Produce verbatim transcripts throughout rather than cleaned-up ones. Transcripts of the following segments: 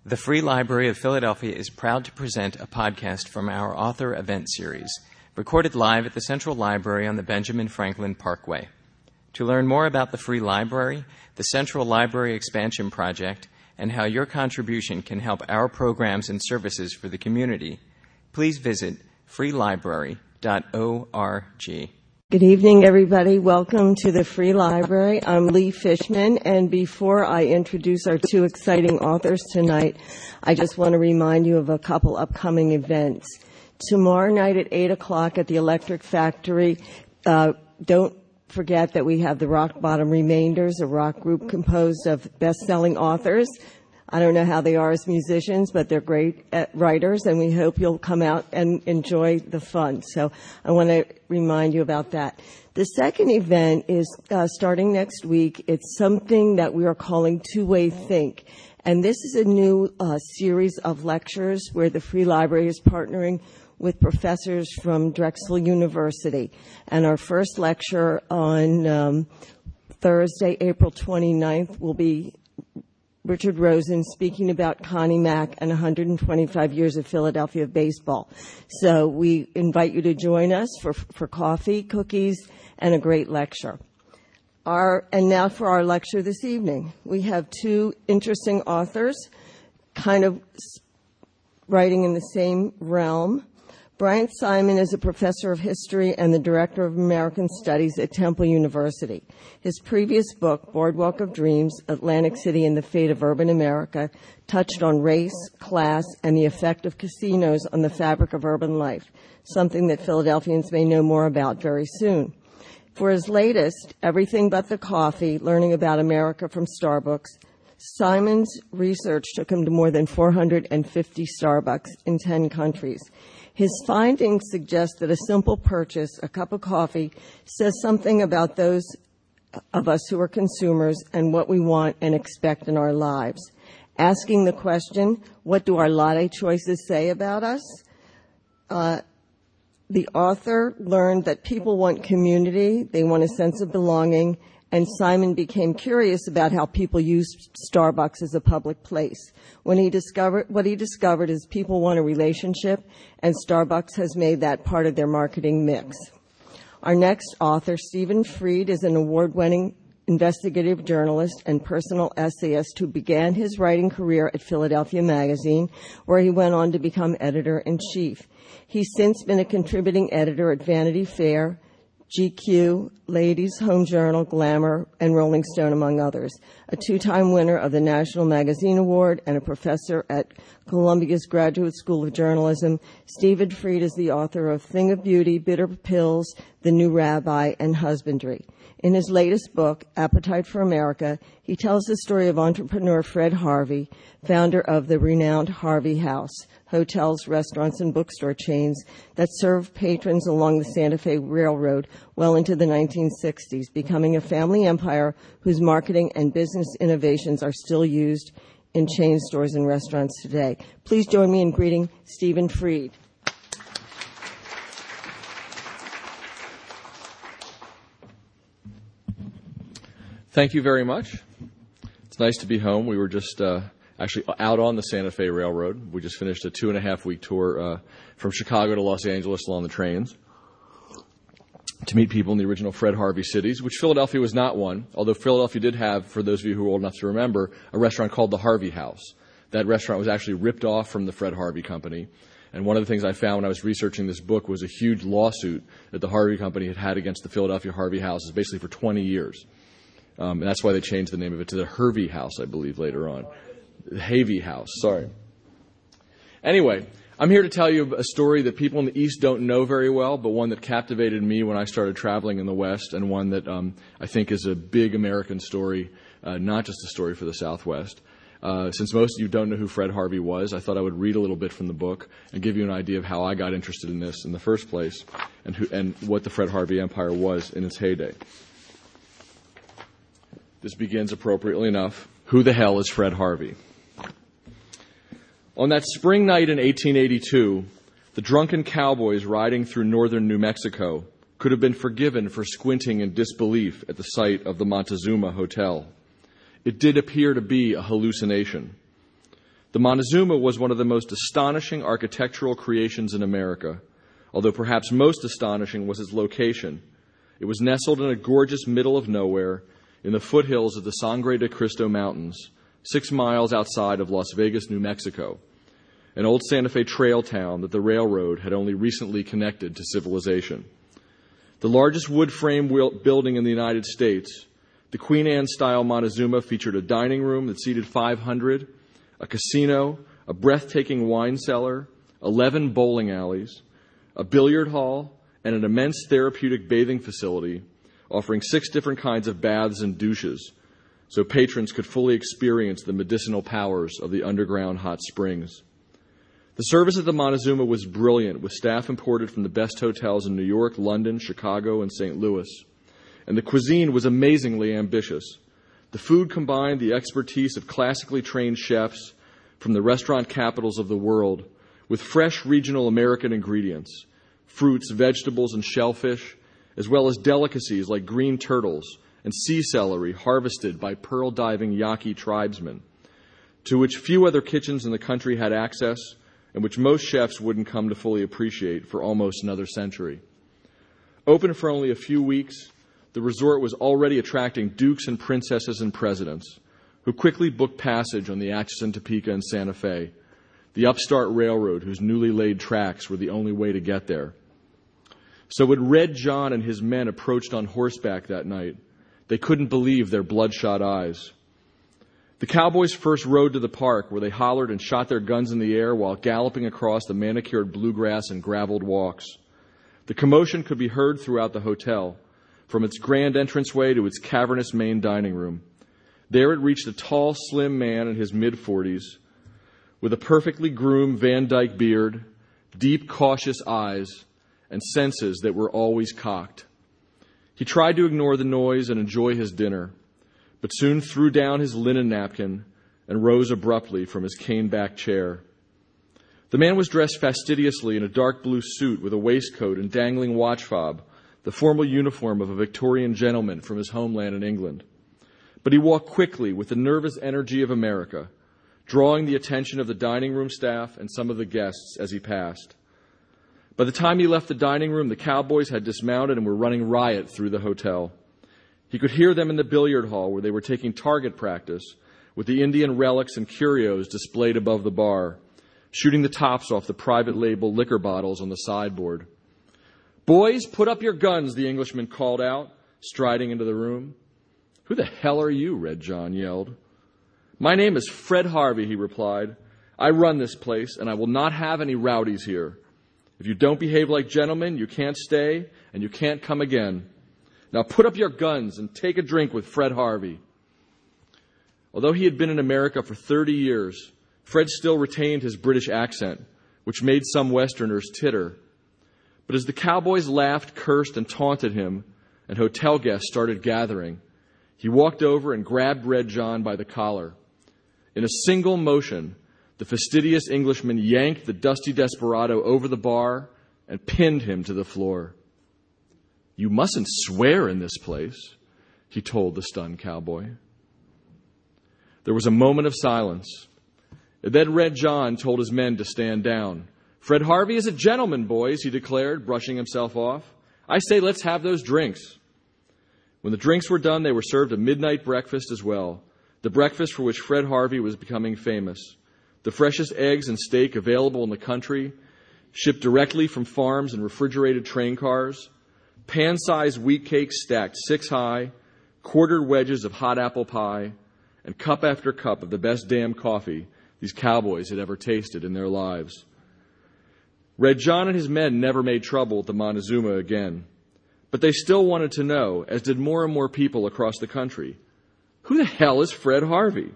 The Free Library of Philadelphia is proud to present a podcast from our author event series, recorded live at the Central Library on the Benjamin Franklin Parkway. To learn more about the Free Library, the Central Library Expansion Project, and how your contribution can help our programs and services for the community, please visit free library dot org. Good evening, everybody. Welcome to the Free Library. I'm Lee Fishman, and before I introduce our two exciting authors tonight, I just want to remind you of a couple upcoming events. Tomorrow night at eight o'clock at the Electric Factory, uh, don't forget that we have the Rock Bottom Remainders, a rock group composed of best-selling authors. I don't know how they are as musicians, but they're great at writers, and we hope you'll come out and enjoy the fun. So I want to remind you about that. The second event is uh, starting next week. It's something that we are calling Two-Way Think. And this is a new uh, series of lectures where the Free Library is partnering with professors from Drexel University. And our first lecture on um, Thursday, April twenty-ninth, will be Richard Rosen speaking about Connie Mack and one hundred twenty-five years of Philadelphia baseball. So we invite you to join us for, for coffee, cookies, and a great lecture. Our, and now for our lecture this evening. We have two interesting authors kind of writing in the same realm. Bryant Simon is a professor of history and the director of American Studies at Temple University. His previous book, Boardwalk of Dreams, Atlantic City and the Fate of Urban America, touched on race, class, and the effect of casinos on the fabric of urban life, something that Philadelphians may know more about very soon. For his latest, Everything But the Coffee, Learning About America from Starbucks, Simon's research took him to more than four hundred fifty Starbucks in ten countries. His findings suggest that a simple purchase, a cup of coffee, says something about those of us who are consumers and what we want and expect in our lives. Asking the question, what do our latte choices say about us? Uh, the author learned that people want community, they want a sense of belonging, and Simon became curious about how people use Starbucks as a public place. When he discovered, what he discovered is people want a relationship, and Starbucks has made that part of their marketing mix. Our next author, Stephen Fried, is an award-winning investigative journalist and personal essayist who began his writing career at Philadelphia Magazine, where he went on to become editor-in-chief. He's since been a contributing editor at Vanity Fair, G Q, Ladies, Home Journal, Glamour, and Rolling Stone, among others. A two-time winner of the National Magazine Award and a professor at Columbia's Graduate School of Journalism, Stephen Fried is the author of Thing of Beauty, Bitter Pills, The New Rabbi, and Husbandry. In his latest book, Appetite for America, he tells the story of entrepreneur Fred Harvey, founder of the renowned Harvey House, hotels, restaurants, and bookstore chains that served patrons along the Santa Fe Railroad well into the nineteen sixties, becoming a family empire whose marketing and business innovations are still used in chain stores and restaurants today. Please join me in greeting Stephen Fried. Thank you very much. It's nice to be home. We were just uh, actually out on the Santa Fe Railroad. We just finished a two and a half week tour uh, from Chicago to Los Angeles along the trains to meet people in the original Fred Harvey cities, which Philadelphia was not one, although Philadelphia did have, for those of you who are old enough to remember, a restaurant called the Harvey House. That restaurant was actually ripped off from the Fred Harvey Company. And one of the things I found when I was researching this book was a huge lawsuit that the Harvey Company had had against the Philadelphia Harvey Houses basically for twenty years. Um, and that's why they changed the name of it to the Hervey House, I believe, later on. The Havey House, sorry. Anyway, I'm here to tell you a story that people in the East don't know very well, but one that captivated me when I started traveling in the West, and one that um, I think is a big American story, uh, not just a story for the Southwest. Uh, since most of you don't know who Fred Harvey was, I thought I would read a little bit from the book and give you an idea of how I got interested in this in the first place and, who, and what the Fred Harvey Empire was in its heyday. This begins appropriately enough. Who the hell is Fred Harvey? On that spring night in eighteen eighty-two, the drunken cowboys riding through northern New Mexico could have been forgiven for squinting in disbelief at the sight of the Montezuma Hotel. It did appear to be a hallucination. The Montezuma was one of the most astonishing architectural creations in America, although perhaps most astonishing was its location. It was nestled in a gorgeous middle of nowhere in the foothills of the Sangre de Cristo Mountains, six miles outside of Las Vegas, New Mexico, an old Santa Fe trail town that the railroad had only recently connected to civilization. The largest wood frame building in the United States, the Queen Anne-style Montezuma featured a dining room that seated five hundred, a casino, a breathtaking wine cellar, eleven bowling alleys, a billiard hall, and an immense therapeutic bathing facility offering six different kinds of baths and douches so patrons could fully experience the medicinal powers of the underground hot springs. The service at the Montezuma was brilliant, with staff imported from the best hotels in New York, London, Chicago, and Saint Louis. And the cuisine was amazingly ambitious. The food combined the expertise of classically trained chefs from the restaurant capitals of the world with fresh regional American ingredients, fruits, vegetables, and shellfish, as well as delicacies like green turtles and sea celery harvested by pearl-diving Yaqui tribesmen, to which few other kitchens in the country had access and which most chefs wouldn't come to fully appreciate for almost another century. Open for only a few weeks, the resort was already attracting dukes and princesses and presidents, who quickly booked passage on the Atchison, Topeka, and Santa Fe, the upstart railroad whose newly laid tracks were the only way to get there. So when Red John and his men approached on horseback that night, they couldn't believe their bloodshot eyes. The cowboys first rode to the park, where they hollered and shot their guns in the air while galloping across the manicured bluegrass and graveled walks. The commotion could be heard throughout the hotel, from its grand entranceway to its cavernous main dining room. There it reached a tall, slim man in his mid-forties, with a perfectly groomed Van Dyke beard, deep, cautious eyes, and senses that were always cocked. He tried to ignore the noise and enjoy his dinner, but soon threw down his linen napkin and rose abruptly from his cane-backed chair. The man was dressed fastidiously in a dark blue suit with a waistcoat and dangling watch fob, the formal uniform of a Victorian gentleman from his homeland in England. But he walked quickly with the nervous energy of America, drawing the attention of the dining room staff and some of the guests as he passed. By the time he left the dining room, the cowboys had dismounted and were running riot through the hotel. He could hear them in the billiard hall, where they were taking target practice with the Indian relics and curios displayed above the bar, shooting the tops off the private label liquor bottles on the sideboard. "Boys, put up your guns," the Englishman called out, striding into the room. "Who the hell are you?" Red John yelled. "My name is Fred Harvey," he replied. "I run this place, and I will not have any rowdies here. If you don't behave like gentlemen, you can't stay, and you can't come again. Now put up your guns and take a drink with Fred Harvey." Although he had been in America for thirty years, Fred still retained his British accent, which made some Westerners titter. But as the cowboys laughed, cursed, and taunted him, and hotel guests started gathering, he walked over and grabbed Red John by the collar. In a single motion, the fastidious Englishman yanked the dusty desperado over the bar and pinned him to the floor. "You mustn't swear in this place," he told the stunned cowboy. There was a moment of silence. And then Red John told his men to stand down. "Fred Harvey is a gentleman, boys," he declared, brushing himself off. "I say let's have those drinks." When the drinks were done, they were served a midnight breakfast as well, the breakfast for which Fred Harvey was becoming famous. The freshest eggs and steak available in the country, shipped directly from farms in refrigerated train cars, pan-sized wheat cakes stacked six high, quartered wedges of hot apple pie, and cup after cup of the best damn coffee these cowboys had ever tasted in their lives. Red John and his men never made trouble at the Montezuma again, but they still wanted to know, as did more and more people across the country, who the hell is Fred Harvey?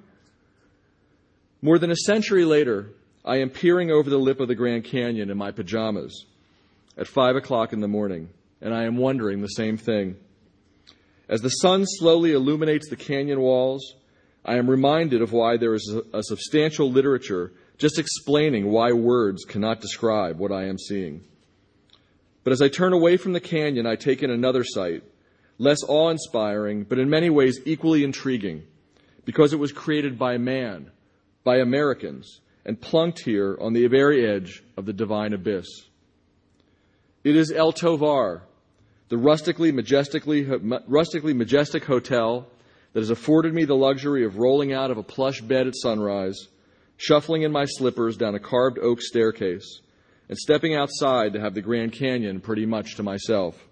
More than a century later, I am peering over the lip of the Grand Canyon in my pajamas at five o'clock in the morning, and I am wondering the same thing. As the sun slowly illuminates the canyon walls, I am reminded of why there is a, a substantial literature just explaining why words cannot describe what I am seeing. But as I turn away from the canyon, I take in another sight, less awe-inspiring, but in many ways equally intriguing, because it was created by man, by Americans, and plunked here on the very edge of the divine abyss. It is El Tovar, the rustically, majestically, rustically majestic hotel that has afforded me the luxury of rolling out of a plush bed at sunrise, shuffling in my slippers down a carved oak staircase, and stepping outside to have the Grand Canyon pretty much to myself.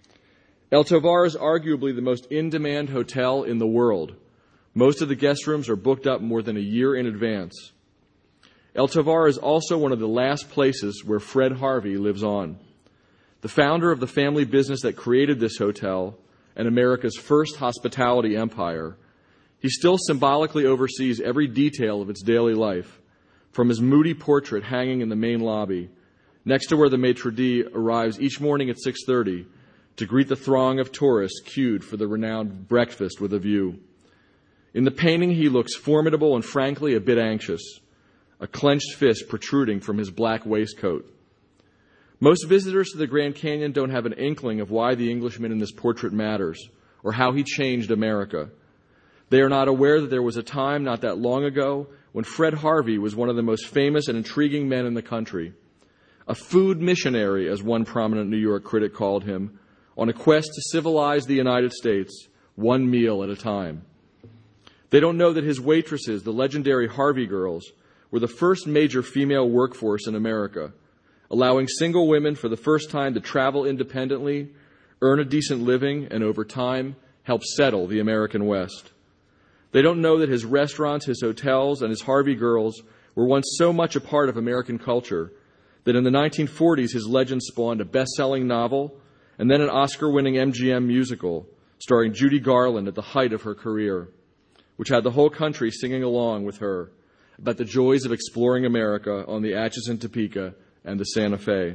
El Tovar is arguably the most in-demand hotel in the world. Most of the guest rooms are booked up more than a year in advance. El Tovar is also one of the last places where Fred Harvey lives on. The founder of the family business that created this hotel and America's first hospitality empire, he still symbolically oversees every detail of its daily life, from his moody portrait hanging in the main lobby, next to where the maitre d' arrives each morning at six thirty to greet the throng of tourists queued for the renowned breakfast with a view. In the painting, he looks formidable and frankly a bit anxious, a clenched fist protruding from his black waistcoat. Most visitors to the Grand Canyon don't have an inkling of why the Englishman in this portrait matters or how he changed America. They are not aware that there was a time not that long ago when Fred Harvey was one of the most famous and intriguing men in the country, a food missionary, as one prominent New York critic called him, on a quest to civilize the United States, one meal at a time. They don't know that his waitresses, the legendary Harvey girls, were the first major female workforce in America, allowing single women for the first time to travel independently, earn a decent living, and over time, help settle the American West. They don't know that his restaurants, his hotels, and his Harvey girls were once so much a part of American culture that in the nineteen forties his legend spawned a best-selling novel and then an Oscar-winning M G M musical starring Judy Garland at the height of her career, which had the whole country singing along with her about the joys of exploring America on the Atchison Topeka and the Santa Fe.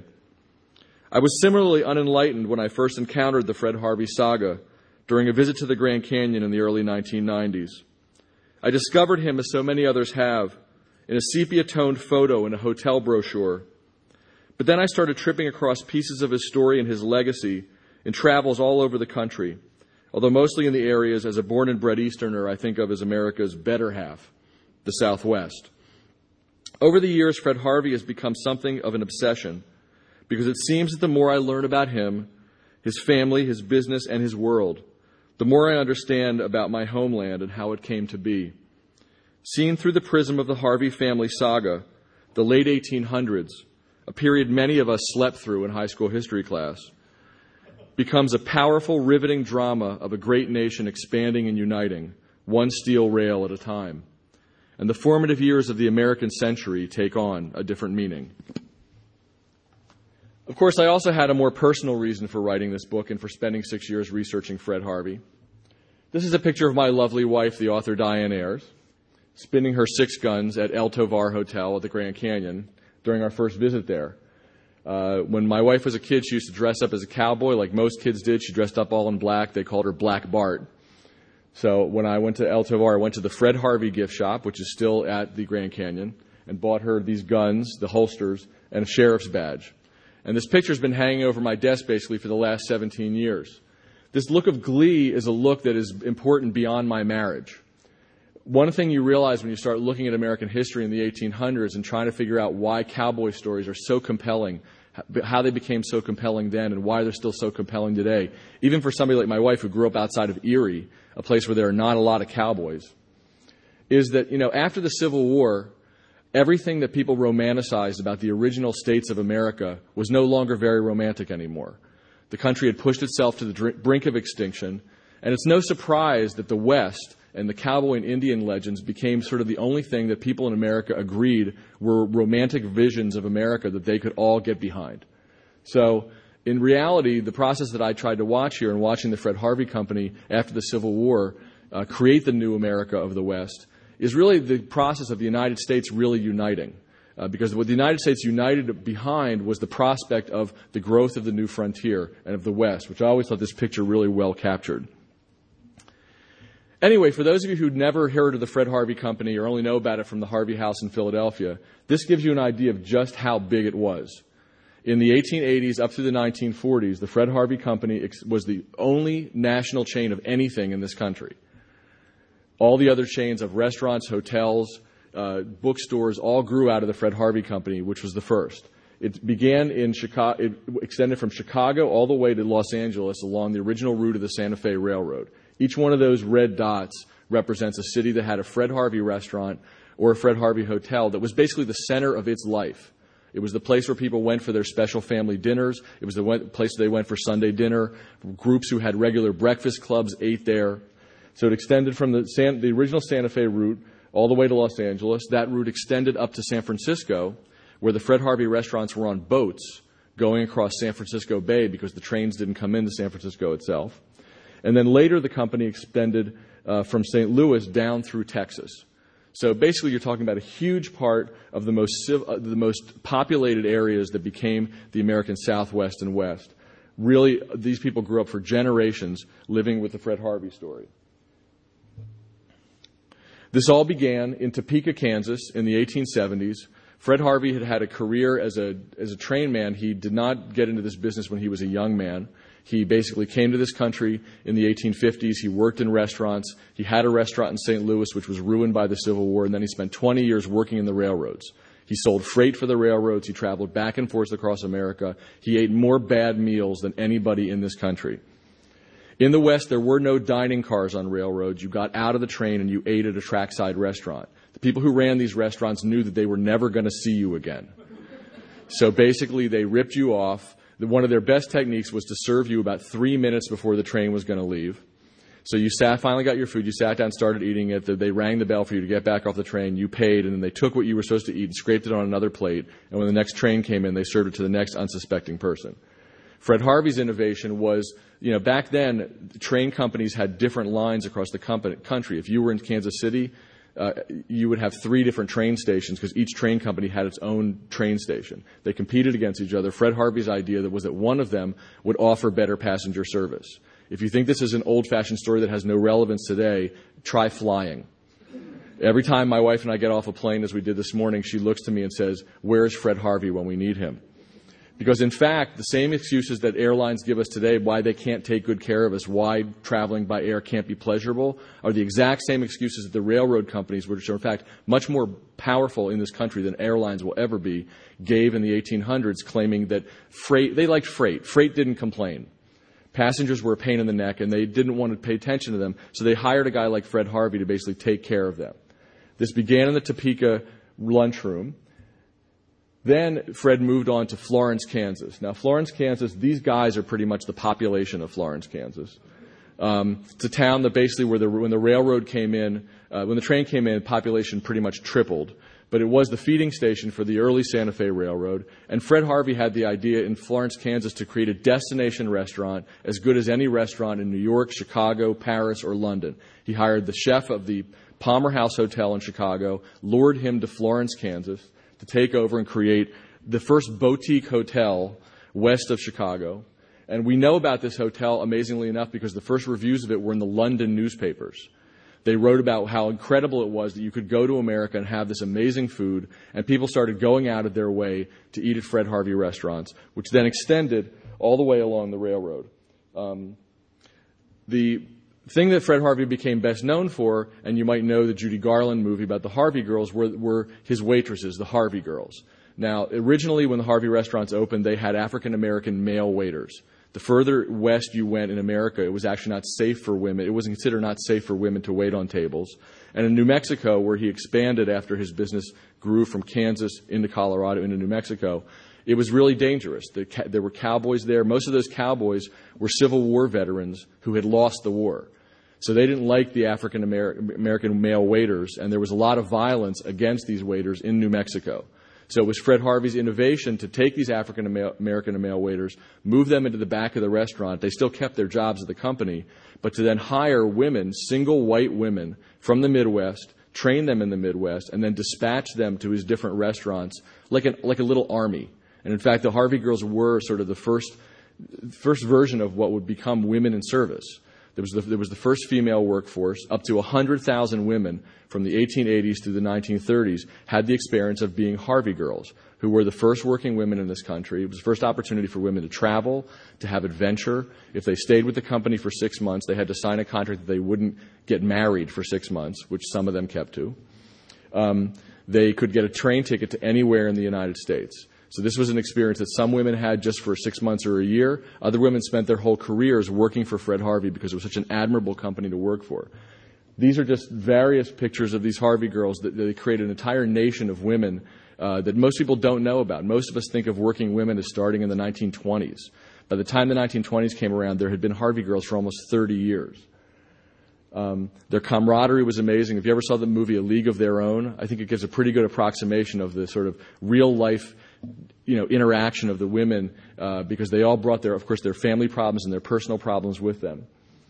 I was similarly unenlightened when I first encountered the Fred Harvey saga during a visit to the Grand Canyon in the early nineteen nineties. I discovered him, as so many others have, in a sepia-toned photo in a hotel brochure. But then I started tripping across pieces of his story and his legacy in travels all over the country, although mostly in the areas, as a born and bred Easterner, I think of as America's better half, the Southwest. Over the years, Fred Harvey has become something of an obsession because it seems that the more I learn about him, his family, his business, and his world, the more I understand about my homeland and how it came to be. Seen through the prism of the Harvey family saga, the late eighteen hundreds, a period many of us slept through in high school history class, becomes a powerful, riveting drama of a great nation expanding and uniting, one steel rail at a time. And the formative years of the American century take on a different meaning. Of course, I also had a more personal reason for writing this book and for spending six years researching Fred Harvey. This is a picture of my lovely wife, the author Diane Ayers, spinning her six guns at El Tovar Hotel at the Grand Canyon during our first visit there. Uh, when my wife was a kid, she used to dress up as a cowboy like most kids did. She dressed up all in black. They called her Black Bart. So when I went to El Tovar, I went to the Fred Harvey gift shop, which is still at the Grand Canyon, and bought her these guns, the holsters, and a sheriff's badge. And this picture's been hanging over my desk basically for the last seventeen years. This look of glee is a look that is important beyond my marriage. One thing you realize when you start looking at American history in the eighteen hundreds and trying to figure out why cowboy stories are so compelling, how they became so compelling then and why they're still so compelling today, even for somebody like my wife who grew up outside of Erie, a place where there are not a lot of cowboys, is that, you know, after the Civil War, everything that people romanticized about the original states of America was no longer very romantic anymore. The country had pushed itself to the brink of extinction, and it's no surprise that the West and the cowboy and Indian legends became sort of the only thing that people in America agreed were romantic visions of America that they could all get behind. So, in reality, the process that I tried to watch here in watching the Fred Harvey Company after the Civil War uh, create the new America of the West is really the process of the United States really uniting. Uh, because what the United States united behind was the prospect of the growth of the new frontier and of the West, which I always thought this picture really well captured. Anyway, for those of you who'd never heard of the Fred Harvey Company or only know about it from the Harvey House in Philadelphia, this gives you an idea of just how big it was. In the eighteen eighties up through the nineteen forties, the Fred Harvey Company was the only national chain of anything in this country. All the other chains of restaurants, hotels, uh, bookstores all grew out of the Fred Harvey Company, which was the first. It began in Chicago, it extended from Chicago all the way to Los Angeles along the original route of the Santa Fe Railroad. Each one of those red dots represents a city that had a Fred Harvey restaurant or a Fred Harvey hotel that was basically the center of its life. It was the place where people went for their special family dinners. It was the place where they went for Sunday dinner. Groups who had regular breakfast clubs ate there. So it extended from the, San, the original Santa Fe route all the way to Los Angeles. That route extended up to San Francisco, where the Fred Harvey restaurants were on boats going across San Francisco Bay because the trains didn't come into San Francisco itself. And then later the company extended uh, from Saint Louis down through Texas. So basically you're talking about a huge part of the most, civ- uh, the most populated areas that became the American Southwest and West. Really, these people grew up for generations living with the Fred Harvey story. This all began in Topeka, Kansas in the eighteen seventies. Fred Harvey had had a career as a as a train man. He did not get into this business when he was a young man. He basically came to this country in the eighteen fifties. He worked in restaurants. He had a restaurant in Saint Louis, which was ruined by the Civil War, and then he spent twenty years working in the railroads. He sold freight for the railroads. He traveled back and forth across America. He ate more bad meals than anybody in this country. In the West, there were no dining cars on railroads. You got out of the train and you ate at a trackside restaurant. The people who ran these restaurants knew that they were never going to see you again. So basically, they ripped you off. One of their best techniques was to serve you about three minutes before the train was going to leave. So you sat, finally got your food, you sat down, started eating it. They rang the bell for you to get back off the train. You paid, and then they took what you were supposed to eat and scraped it on another plate. And when the next train came in, they served it to the next unsuspecting person. Fred Harvey's innovation was, you know, back then, train companies had different lines across the country. If you were in Kansas City, uh, you would have three different train stations because each train company had its own train station. They competed against each other. Fred Harvey's idea that was that one of them would offer better passenger service. If you think this is an old-fashioned story that has no relevance today, try flying. Every time my wife and I get off a plane, as we did this morning, she looks to me and says, "Where's Fred Harvey when we need him?" Because, in fact, the same excuses that airlines give us today, why they can't take good care of us, why traveling by air can't be pleasurable, are the exact same excuses that the railroad companies, which are, in fact, much more powerful in this country than airlines will ever be, gave in the eighteen hundreds, claiming that freight, they liked freight. Freight didn't complain. Passengers were a pain in the neck, and they didn't want to pay attention to them, so they hired a guy like Fred Harvey to basically take care of them. This began in the Topeka lunchroom. Then Fred moved on to Florence, Kansas. Now, Florence, Kansas, these guys are pretty much the population of Florence, Kansas. Um, it's a town that basically where the, when the railroad came in, uh, when the train came in, population pretty much tripled. But it was the feeding station for the early Santa Fe Railroad. And Fred Harvey had the idea in Florence, Kansas to create a destination restaurant as good as any restaurant in New York, Chicago, Paris, or London. He hired the chef of the Palmer House Hotel in Chicago, lured him to Florence, Kansas, to take over and create the first boutique hotel west of Chicago. And we know about this hotel, amazingly enough, because the first reviews of it were in the London newspapers. They wrote about how incredible it was that you could go to America and have this amazing food, and people started going out of their way to eat at Fred Harvey restaurants, which then extended all the way along the railroad. Um, the thing that Fred Harvey became best known for, and you might know the Judy Garland movie about the Harvey girls, were, were his waitresses, the Harvey girls. Now, originally when the Harvey restaurants opened, they had African-American male waiters. The further west you went in America, it was actually not safe for women. It was considered not safe for women to wait on tables. And in New Mexico, where he expanded after his business grew from Kansas into Colorado into New Mexico, it was really dangerous. There were cowboys there. Most of those cowboys were Civil War veterans who had lost the war. So they didn't like the African American male waiters, and there was a lot of violence against these waiters in New Mexico. So it was Fred Harvey's innovation to take these African American male waiters, move them into the back of the restaurant. They still kept their jobs at the company, but to then hire women, single white women from the Midwest, train them in the Midwest, and then dispatch them to his different restaurants like a, like a little army. And in fact, the Harvey girls were sort of the first, first version of what would become women in service. There was, the, there was the first female workforce. Up to one hundred thousand women from the eighteen eighties through the nineteen thirties had the experience of being Harvey girls, who were the first working women in this country. It was the first opportunity for women to travel, to have adventure. If they stayed with the company for six months, they had to sign a contract that they wouldn't get married for six months, which some of them kept to. Um, they could get a train ticket to anywhere in the United States. So this was an experience that some women had just for six months or a year. Other women spent their whole careers working for Fred Harvey because it was such an admirable company to work for. These are just various pictures of these Harvey girls that they created an entire nation of women uh, that most people don't know about. Most of us think of working women as starting in the nineteen twenties. By the time the nineteen twenties came around, there had been Harvey girls for almost thirty years. Um, their camaraderie was amazing. If you ever saw the movie A League of Their Own, I think it gives a pretty good approximation of the sort of real life, you know, interaction of the women uh, because they all brought their, of course, their family problems and their personal problems with them.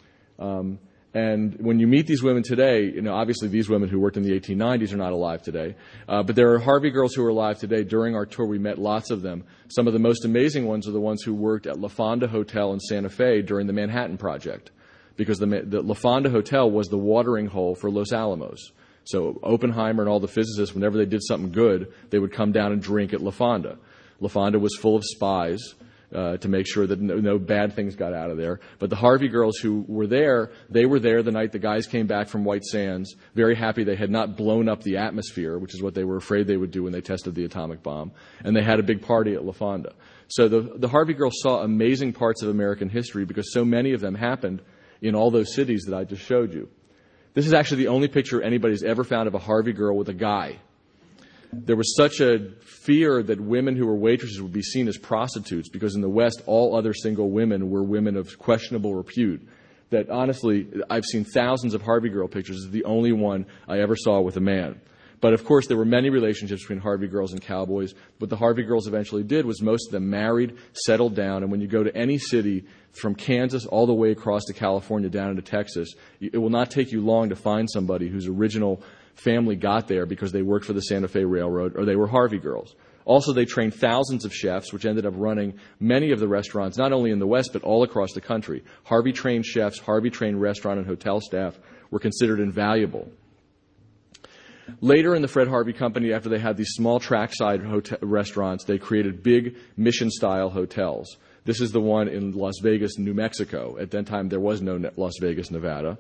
Um, and when you meet these women today, you know, obviously these women who worked in the eighteen nineties are not alive today, uh, but there are Harvey girls who are alive today. During our tour, we met lots of them. Some of the most amazing ones are the ones who worked at La Fonda Hotel in Santa Fe during the Manhattan Project, because the, the La Fonda Hotel was the watering hole for Los Alamos. So Oppenheimer and all the physicists, whenever they did something good, they would come down and drink at La Fonda. La Fonda was full of spies uh, to make sure that no, no bad things got out of there. But the Harvey girls who were there, they were there the night the guys came back from White Sands, very happy they had not blown up the atmosphere, which is what they were afraid they would do when they tested the atomic bomb. And they had a big party at La Fonda. So the, the Harvey girls saw amazing parts of American history because so many of them happened in all those cities that I just showed you. This is actually the only picture anybody's ever found of a Harvey girl with a guy. There was such a fear that women who were waitresses would be seen as prostitutes because in the West, all other single women were women of questionable repute. That honestly, I've seen thousands of Harvey girl pictures. This is the only one I ever saw with a man. But of course, there were many relationships between Harvey girls and cowboys. What the Harvey girls eventually did was most of them married, settled down, and when you go to any city from Kansas all the way across to California down into Texas, it will not take you long to find somebody whose original family got there because they worked for the Santa Fe Railroad or they were Harvey girls. Also, they trained thousands of chefs, which ended up running many of the restaurants, not only in the West, but all across the country. Harvey-trained chefs, Harvey-trained restaurant and hotel staff were considered invaluable. Later in the Fred Harvey Company, after they had these small trackside hotel restaurants, they created big mission-style hotels. This is the one in Las Vegas, New Mexico. At that time, there was no Las Vegas, Nevada.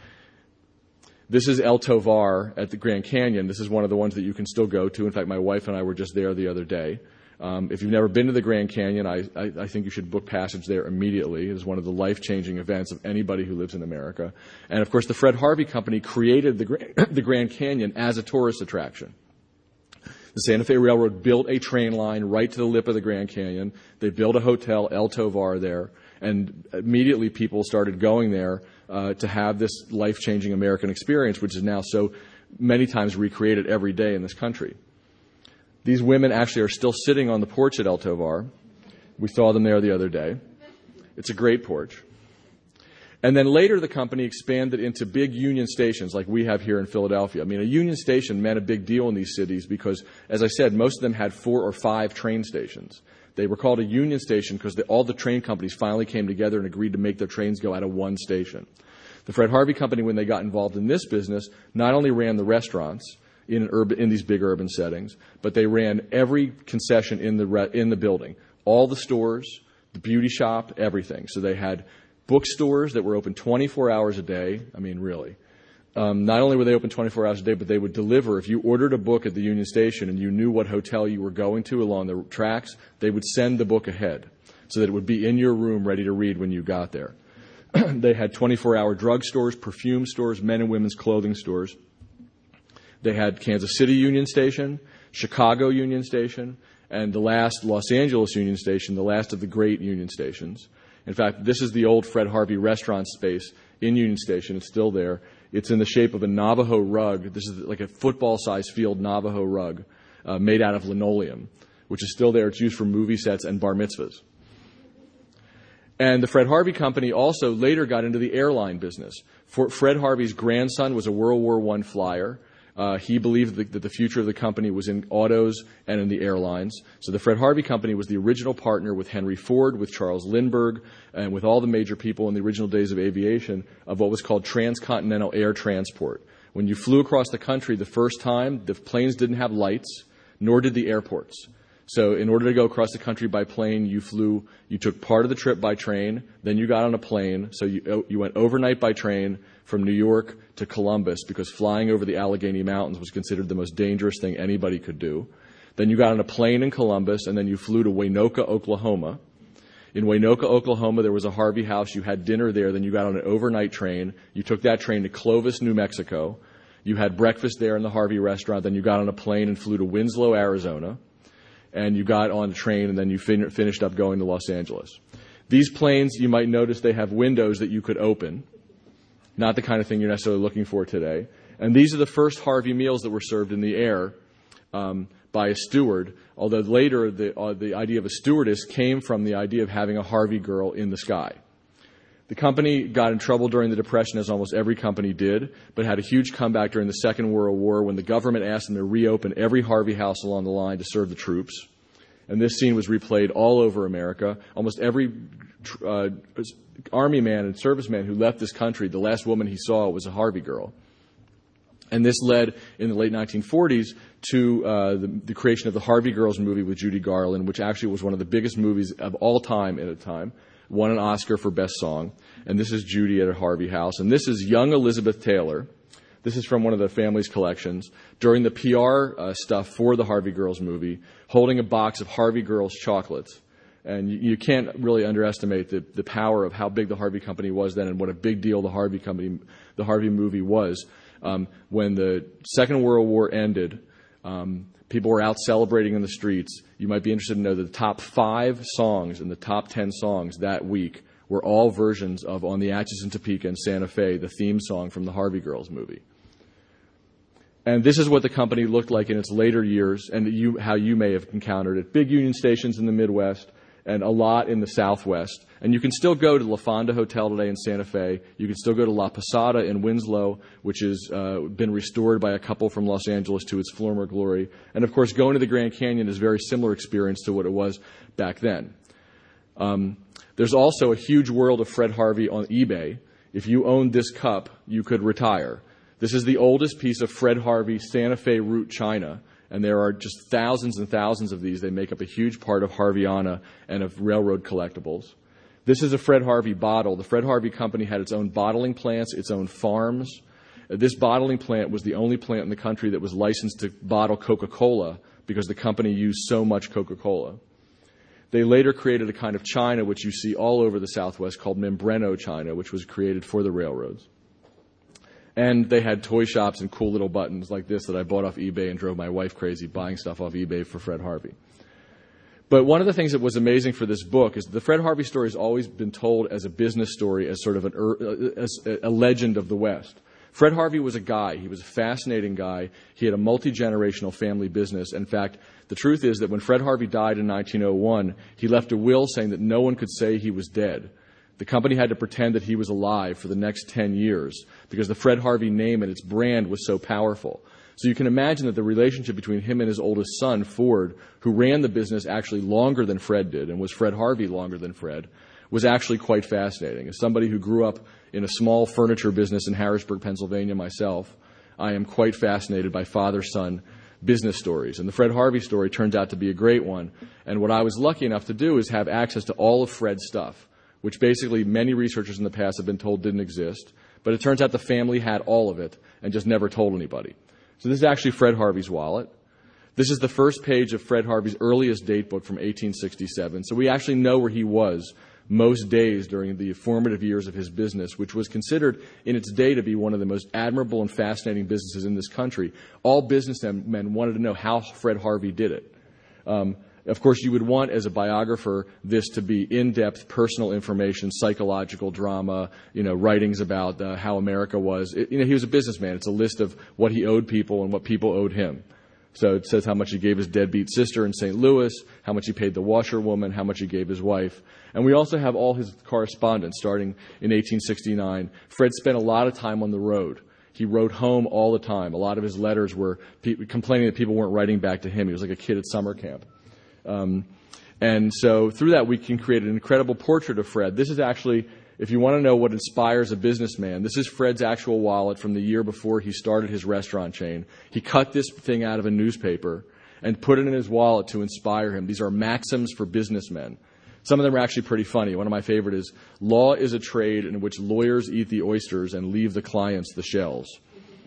This is El Tovar at the Grand Canyon. This is one of the ones that you can still go to. In fact, my wife and I were just there the other day. Um, if you've never been to the Grand Canyon, I, I, I think you should book passage there immediately. It is one of the life-changing events of anybody who lives in America. And, of course, the Fred Harvey Company created the, the Grand Canyon as a tourist attraction. The Santa Fe Railroad built a train line right to the lip of the Grand Canyon. They built a hotel, El Tovar, there. And immediately people started going there uh, to have this life-changing American experience, which is now so many times recreated every day in this country. These women actually are still sitting on the porch at El Tovar. We saw them there the other day. It's a great porch. And then later the company expanded into big union stations like we have here in Philadelphia. I mean, a union station meant a big deal in these cities because, as I said, most of them had four or five train stations. They were called a union station because the, all the train companies finally came together and agreed to make their trains go out of one station. The Fred Harvey Company, when they got involved in this business, not only ran the restaurants in an urban, in these big urban settings, but they ran every concession in the re, in the building, all the stores, the beauty shop, everything. So they had bookstores that were open twenty-four hours a day. I mean, really. Um, not only were they open twenty-four hours a day, but they would deliver. If you ordered a book at the Union Station and you knew what hotel you were going to along the tracks, they would send the book ahead so that it would be in your room ready to read when you got there. They had twenty-four hour drug stores, perfume stores, men and women's clothing stores. They had Kansas City Union Station, Chicago Union Station, and the last Los Angeles Union Station, the last of the great Union Stations. In fact, this is the old Fred Harvey restaurant space in Union Station. It's still there. It's in the shape of a Navajo rug. This is like a football-sized field Navajo rug uh, made out of linoleum, which is still there. It's used for movie sets and bar mitzvahs. And the Fred Harvey Company also later got into the airline business. For Fred Harvey's grandson was a World War One flyer. Uh, he believed that the future of the company was in autos and in the airlines. So the Fred Harvey Company was the original partner with Henry Ford, with Charles Lindbergh, and with all the major people in the original days of aviation of what was called transcontinental air transport. When you flew across the country the first time, the planes didn't have lights, nor did the airports. So in order to go across the country by plane, you flew, you took part of the trip by train, then you got on a plane. So you, you went overnight by train from New York to Columbus because flying over the Allegheny Mountains was considered the most dangerous thing anybody could do. Then you got on a plane in Columbus, and then you flew to Waynoka, Oklahoma. In Waynoka, Oklahoma, there was a Harvey House. You had dinner there. Then you got on an overnight train. You took that train to Clovis, New Mexico. You had breakfast there in the Harvey restaurant. Then you got on a plane and flew to Winslow, Arizona. And you got on a train, and then you fin- finished up going to Los Angeles. These planes, you might notice they have windows that you could open. Not the kind of thing you're necessarily looking for today. And these are the first Harvey meals that were served in the air um, by a steward, although later the, uh, the idea of a stewardess came from the idea of having a Harvey girl in the sky. The company got in trouble during the Depression, as almost every company did, but had a huge comeback during the Second World War when the government asked them to reopen every Harvey House along the line to serve the troops. And this scene was replayed all over America. Almost every uh, army man and serviceman who left this country, the last woman he saw was a Harvey girl. And this led, in the late nineteen forties, to uh, the, the creation of the Harvey Girls movie with Judy Garland, which actually was one of the biggest movies of all time at a time. Won an Oscar for Best Song. And this is Judy at a Harvey House. And this is young Elizabeth Taylor. This is from one of the family's collections. During the P R uh, stuff for the Harvey Girls movie, holding a box of Harvey Girls chocolates. And you, you can't really underestimate the, the power of how big the Harvey Company was then and what a big deal the Harvey Company, the Harvey movie was. Um, when the Second World War ended, um, people were out celebrating in the streets. You might be interested to know that the top five songs and the top ten songs that week were all versions of On the Atchison, Topeka, and Santa Fe, the theme song from the Harvey Girls movie. And this is what the company looked like in its later years, and you, how you may have encountered it. Big union stations in the Midwest and a lot in the Southwest. And you can still go to La Fonda Hotel today in Santa Fe. You can still go to La Posada in Winslow, which has uh, been restored by a couple from Los Angeles to its former glory. And, of course, going to the Grand Canyon is a very similar experience to what it was back then. Um, there's also a huge world of Fred Harvey on eBay. If you owned this cup, you could retire. This is the oldest piece of Fred Harvey Santa Fe root china, and there are just thousands and thousands of these. They make up a huge part of Harveyana and of railroad collectibles. This is a Fred Harvey bottle. The Fred Harvey Company had its own bottling plants, its own farms. This bottling plant was the only plant in the country that was licensed to bottle Coca-Cola because the company used so much Coca-Cola. They later created a kind of china, which you see all over the Southwest, called Membreno china, which was created for the railroads. And they had toy shops and cool little buttons like this that I bought off eBay and drove my wife crazy buying stuff off eBay for Fred Harvey. But one of the things that was amazing for this book is the Fred Harvey story has always been told as a business story, as sort of an, as a legend of the West. Fred Harvey was a guy. He was a fascinating guy. He had a multi-generational family business. In fact, the truth is that when Fred Harvey died in nineteen oh one, he left a will saying that no one could say he was dead. The company had to pretend that he was alive for the next ten years because the Fred Harvey name and its brand was so powerful. So you can imagine that the relationship between him and his oldest son, Ford, who ran the business actually longer than Fred did and was Fred Harvey longer than Fred, was actually quite fascinating. As somebody who grew up in a small furniture business in Harrisburg, Pennsylvania myself, I am quite fascinated by father-son business stories. And the Fred Harvey story turns out to be a great one. And what I was lucky enough to do is have access to all of Fred's stuff, which basically many researchers in the past have been told didn't exist. But it turns out the family had all of it and just never told anybody. So this is actually Fred Harvey's wallet. This is the first page of Fred Harvey's earliest date book from eighteen sixty-seven. So we actually know where he was most days during the formative years of his business, which was considered in its day to be one of the most admirable and fascinating businesses in this country. All businessmen wanted to know how Fred Harvey did it. Um, Of course, you would want, as a biographer, this to be in-depth personal information, psychological drama, you know, writings about uh, how America was. It, you know, he was a businessman. It's a list of what he owed people and what people owed him. So it says how much he gave his deadbeat sister in Saint Louis, how much he paid the washerwoman, how much he gave his wife. And we also have all his correspondence starting in eighteen sixty-nine. Fred spent a lot of time on the road. He wrote home all the time. A lot of his letters were pe- complaining that people weren't writing back to him. He was like a kid at summer camp. Um, and so through that, we can create an incredible portrait of Fred. This is actually, if you want to know what inspires a businessman, this is Fred's actual wallet from the year before he started his restaurant chain. He cut this thing out of a newspaper, and put it in his wallet to inspire him. These are maxims for businessmen. Some of them are actually pretty funny. One of my favorite is, law is a trade in which lawyers eat the oysters and leave the clients the shells.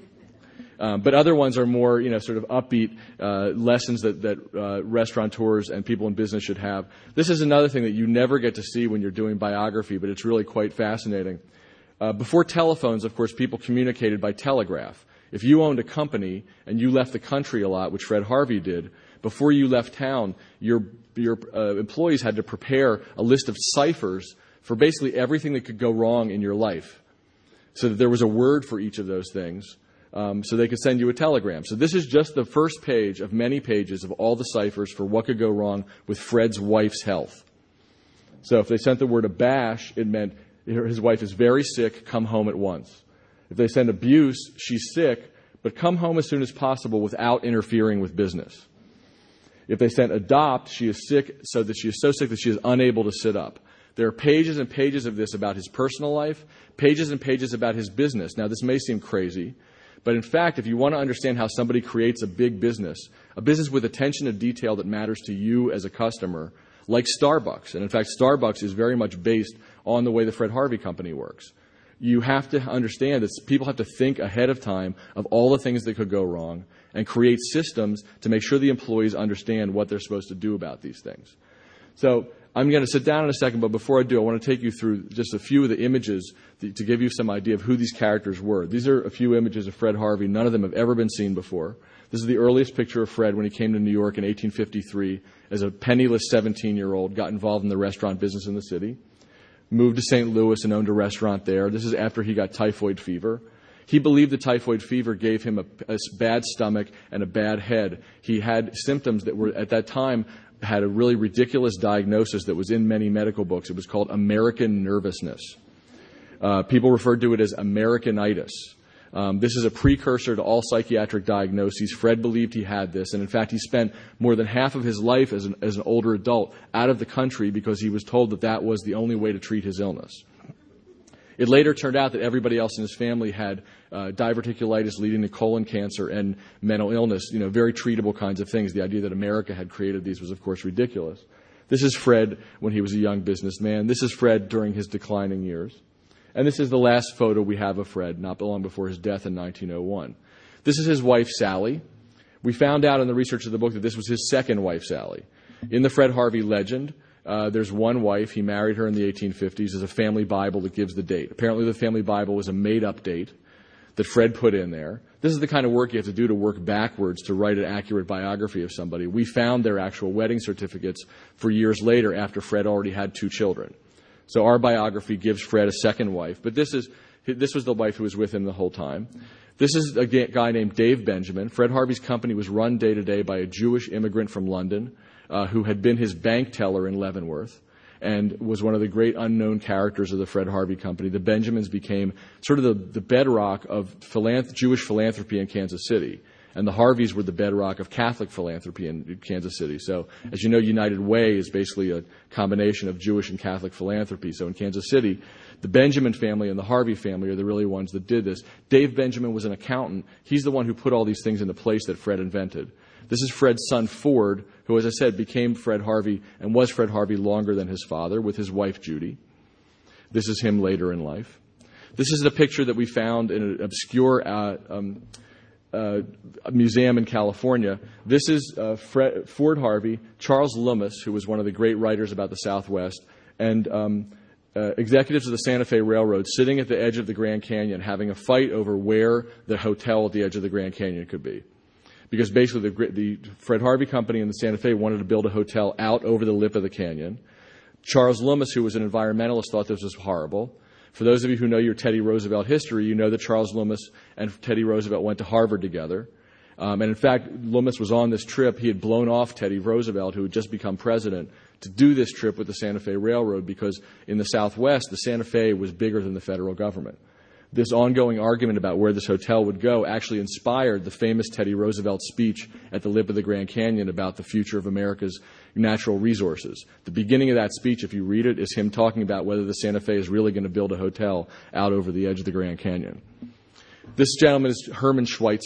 Um, but other ones are more, you know, sort of upbeat uh, lessons that, that uh, restaurateurs and people in business should have. This is another thing that you never get to see when you're doing biography, but it's really quite fascinating. Uh, before telephones, of course, people communicated by telegraph. If you owned a company and you left the country a lot, which Fred Harvey did, before you left town, your your uh, employees had to prepare a list of ciphers for basically everything that could go wrong in your life, so that there was a word for each of those things, um, so they could send you a telegram. So this is just the first page of many pages of all the ciphers for what could go wrong with Fred's wife's health. So if they sent the word abash, it meant his wife is very sick, come home at once. If they send abuse, she's sick, but come home as soon as possible without interfering with business. If they sent adopt, she is sick, so that she is so sick that she is unable to sit up. There are pages and pages of this about his personal life, pages and pages about his business. Now, this may seem crazy, but in fact, if you want to understand how somebody creates a big business, a business with attention to detail that matters to you as a customer, like Starbucks, and in fact, Starbucks is very much based on the way the Fred Harvey Company works. You have to understand that people have to think ahead of time of all the things that could go wrong and create systems to make sure the employees understand what they're supposed to do about these things. So I'm going to sit down in a second, but before I do, I want to take you through just a few of the images to give you some idea of who these characters were. These are a few images of Fred Harvey. None of them have ever been seen before. This is the earliest picture of Fred when he came to New York in eighteen fifty-three as a penniless seventeen-year-old, got involved in the restaurant business in the city, moved to Saint Louis and owned a restaurant there. This is after he got typhoid fever. He believed the typhoid fever gave him a, a bad stomach and a bad head. He had symptoms that were, at that time, had a really ridiculous diagnosis that was in many medical books. It was called American nervousness. Uh, people referred to it as Americanitis. Um, this is a precursor to all psychiatric diagnoses. Fred believed he had this, and in fact, he spent more than half of his life as an, as an older adult out of the country because he was told that that was the only way to treat his illness. It later turned out that everybody else in his family had uh, diverticulitis leading to colon cancer and mental illness, you know, very treatable kinds of things. The idea that America had created these was, of course, ridiculous. This is Fred when he was a young businessman. This is Fred during his declining years. And this is the last photo we have of Fred, not long before his death in nineteen oh one. This is his wife, Sally. We found out in the research of the book that this was his second wife, Sally. In the Fred Harvey legend, uh, there's one wife. He married her in the eighteen fifties. There's a family Bible that gives the date. Apparently the family Bible was a made-up date that Fred put in there. This is the kind of work you have to do to work backwards to write an accurate biography of somebody. We found their actual wedding certificates for years later after Fred already had two children. So our biography gives Fred a second wife, but this is this was the wife who was with him the whole time. This is a guy named Dave Benjamin. Fred Harvey's company was run day to day by a Jewish immigrant from London uh, who had been his bank teller in Leavenworth and was one of the great unknown characters of the Fred Harvey Company. The Benjamins became sort of the, the bedrock of philanth- Jewish philanthropy in Kansas City. And the Harveys were the bedrock of Catholic philanthropy in Kansas City. So, as you know, United Way is basically a combination of Jewish and Catholic philanthropy. So in Kansas City, the Benjamin family and the Harvey family are the really ones that did this. Dave Benjamin was an accountant. He's the one who put all these things into place that Fred invented. This is Fred's son, Ford, who, as I said, became Fred Harvey and was Fred Harvey longer than his father, with his wife, Judy. This is him later in life. This is the picture that we found in an obscure uh, um, Uh, a museum in California. This is uh, Fred, Ford Harvey, Charles Loomis, who was one of the great writers about the Southwest, and um, uh, executives of the Santa Fe Railroad sitting at the edge of the Grand Canyon having a fight over where the hotel at the edge of the Grand Canyon could be. Because basically the, the Fred Harvey Company and the Santa Fe wanted to build a hotel out over the lip of the canyon. Charles Loomis, who was an environmentalist, thought this was horrible. For those of you who know your Teddy Roosevelt history, you know that Charles Loomis and Teddy Roosevelt went to Harvard together. Um, and in fact, Loomis was on this trip. He had blown off Teddy Roosevelt, who had just become president, to do this trip with the Santa Fe Railroad because in the Southwest, the Santa Fe was bigger than the federal government. This ongoing argument about where this hotel would go actually inspired the famous Teddy Roosevelt speech at the lip of the Grand Canyon about the future of America's natural resources. The beginning of that speech, if you read it, is him talking about whether the Santa Fe is really going to build a hotel out over the edge of the Grand Canyon. This gentleman is Herman Schweitzer.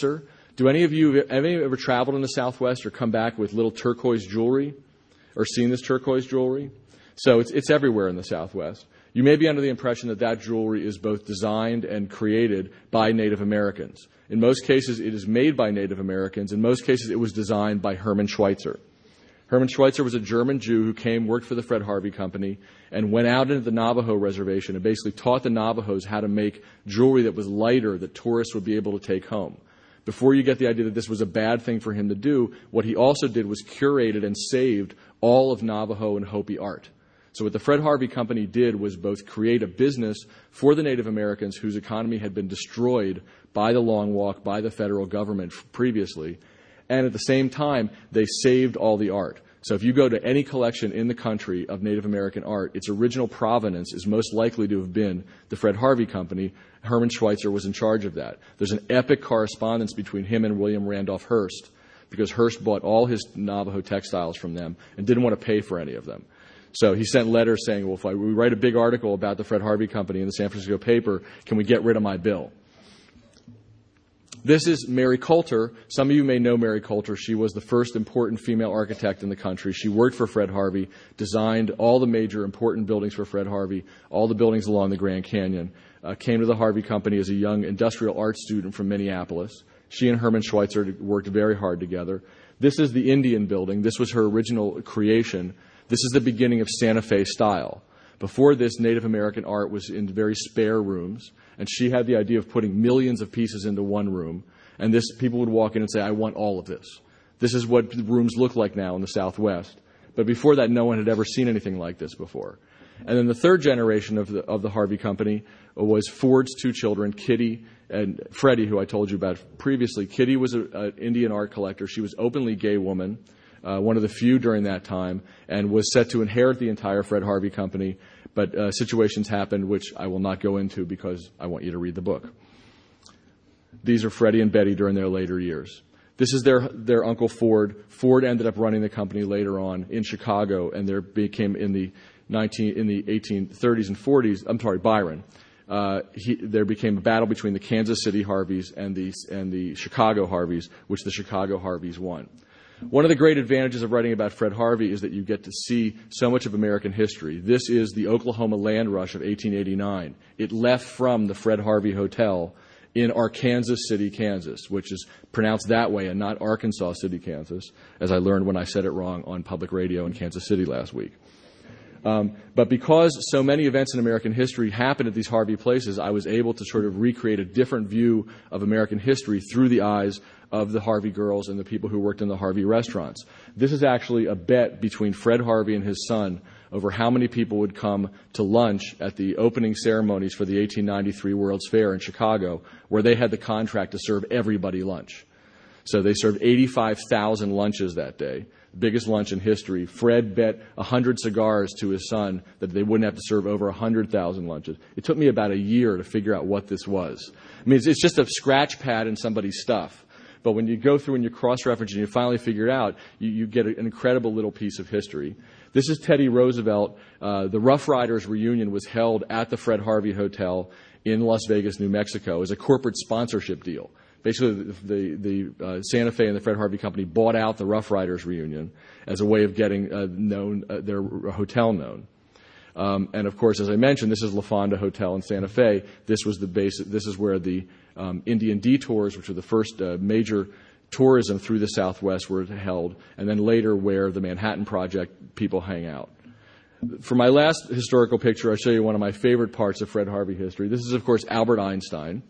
Do any of you, have any of you ever traveled in the Southwest or come back with little turquoise jewelry or seen this turquoise jewelry? So it's, it's everywhere in the Southwest. You may be under the impression that that jewelry is both designed and created by Native Americans. In most cases, it is made by Native Americans. In most cases, it was designed by Hermann Schweitzer. Hermann Schweitzer was a German Jew who came, worked for the Fred Harvey Company, and went out into the Navajo reservation and basically taught the Navajos how to make jewelry that was lighter that tourists would be able to take home. Before you get the idea that this was a bad thing for him to do, what he also did was curated and saved all of Navajo and Hopi art. So what the Fred Harvey Company did was both create a business for the Native Americans whose economy had been destroyed by the Long Walk, by the federal government previously, and at the same time, they saved all the art. So if you go to any collection in the country of Native American art, its original provenance is most likely to have been the Fred Harvey Company. Hermann Schweitzer was in charge of that. There's an epic correspondence between him and William Randolph Hearst, because Hearst bought all his Navajo textiles from them and didn't want to pay for any of them. So he sent letters saying, well, if I, we write a big article about the Fred Harvey Company in the San Francisco paper, can we get rid of my bill? This is Mary Coulter. Some of you may know Mary Coulter. She was the first important female architect in the country. She worked for Fred Harvey, designed all the major important buildings for Fred Harvey, all the buildings along the Grand Canyon, uh, came to the Harvey Company as a young industrial art student from Minneapolis. She and Hermann Schweitzer worked very hard together. This is the Indian building. This was her original creation. This is the beginning of Santa Fe style. Before this, Native American art was in very spare rooms, and she had the idea of putting millions of pieces into one room, and this people would walk in and say, I want all of this. This is what the rooms look like now in the Southwest. But before that, no one had ever seen anything like this before. And then the third generation of the, of the Harvey Company was Ford's two children, Kitty and Freddie, who I told you about previously. Kitty was an Indian art collector. She was openly gay woman, uh, one of the few during that time, and was set to inherit the entire Fred Harvey Company. But uh, situations happened which I will not go into because I want you to read the book. These are Freddie and Betty during their later years. This is their their Uncle Ford. Ford ended up running the company later on in Chicago, and there became in the nineteen in the eighteen thirties and forties. I'm sorry, Byron. Uh, he, there became a battle between the Kansas City Harveys and the and the Chicago Harveys, which the Chicago Harveys won. One of the great advantages of writing about Fred Harvey is that you get to see so much of American history. This is the Oklahoma land rush of eighteen eighty-nine. It left from the Fred Harvey Hotel in Arkansas City, Kansas, which is pronounced that way and not Arkansas City, Kansas, as I learned when I said it wrong on public radio in Kansas City last week. Um, but because so many events in American history happened at these Harvey places, I was able to sort of recreate a different view of American history through the eyes of the Harvey girls and the people who worked in the Harvey restaurants. This is actually a bet between Fred Harvey and his son over how many people would come to lunch at the opening ceremonies for the eighteen ninety-three World's Fair in Chicago, where they had the contract to serve everybody lunch. So they served eighty-five thousand lunches that day, biggest lunch in history. Fred bet one hundred cigars to his son that they wouldn't have to serve over one hundred thousand lunches. It took me about a year to figure out what this was. I mean, it's, it's just a scratch pad in somebody's stuff. But when you go through and you cross-reference and you finally figure it out, you, you get an incredible little piece of history. This is Teddy Roosevelt. Uh, the Rough Riders reunion was held at the Fred Harvey Hotel in Las Vegas, New Mexico, as a corporate sponsorship deal. Basically, the, the, the uh, Santa Fe and the Fred Harvey Company bought out the Rough Riders reunion as a way of getting uh, known uh, their hotel known. Um, and of course, as I mentioned, this is La Fonda Hotel in Santa Fe. This was the base. This is where the um, Indian detours, which were the first uh, major tourism through the Southwest, were held, and then later where the Manhattan Project people hang out. For my last historical picture, I'll show you one of my favorite parts of Fred Harvey history. This is, of course, Albert Einstein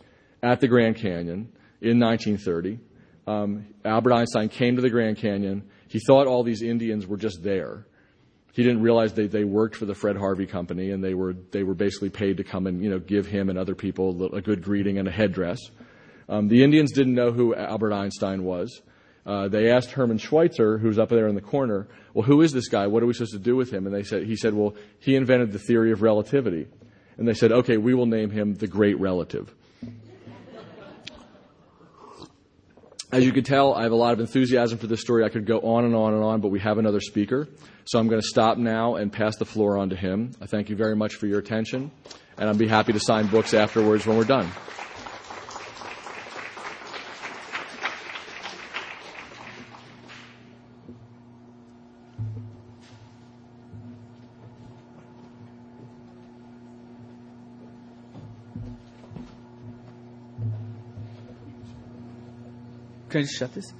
at the Grand Canyon in nineteen thirty. Um, Albert Einstein came to the Grand Canyon. He thought all these Indians were just there. He didn't realize they, they worked for the Fred Harvey Company, and they were they were basically paid to come and you know give him and other people a good greeting and a headdress. Um, the Indians didn't know who Albert Einstein was. Uh, they asked Hermann Schweitzer, who's up there in the corner, well, who is this guy? What are we supposed to do with him? And they said he said, well, he invented the theory of relativity. And they said, okay, we will name him the Great Relative. As you can tell, I have a lot of enthusiasm for this story. I could go on and on and on, but we have another speaker. So I'm going to stop now and pass the floor on to him. I thank you very much for your attention, and I'll be happy to sign books afterwards when we're done. can I just shut this?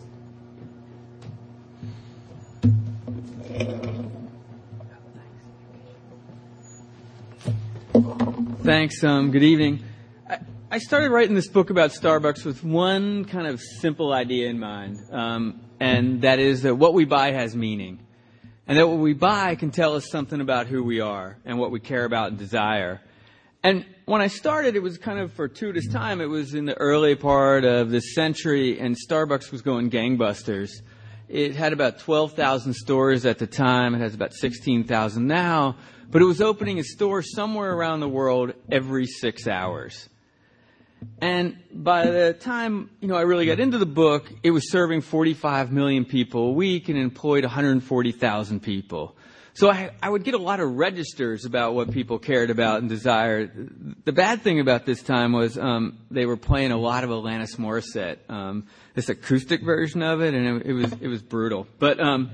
Thanks. Um, good evening. I, I started writing this book about Starbucks with one kind of simple idea in mind, um, and that is that what we buy has meaning, and that what we buy can tell us something about who we are and what we care about and desire. And when I started, it was kind of fortuitous time. It was in the early part of this century, and Starbucks was going gangbusters. It had about twelve thousand stores at the time. It has about sixteen thousand now. But it was opening a store somewhere around the world every six hours. And by the time, you know, I really got into the book, it was serving forty-five million people a week and employed one hundred forty thousand people. So I, I would get a lot of registers about what people cared about and desired. The bad thing about this time was um, they were playing a lot of Alanis Morissette, um, this acoustic version of it, and it, it was it was brutal. But um,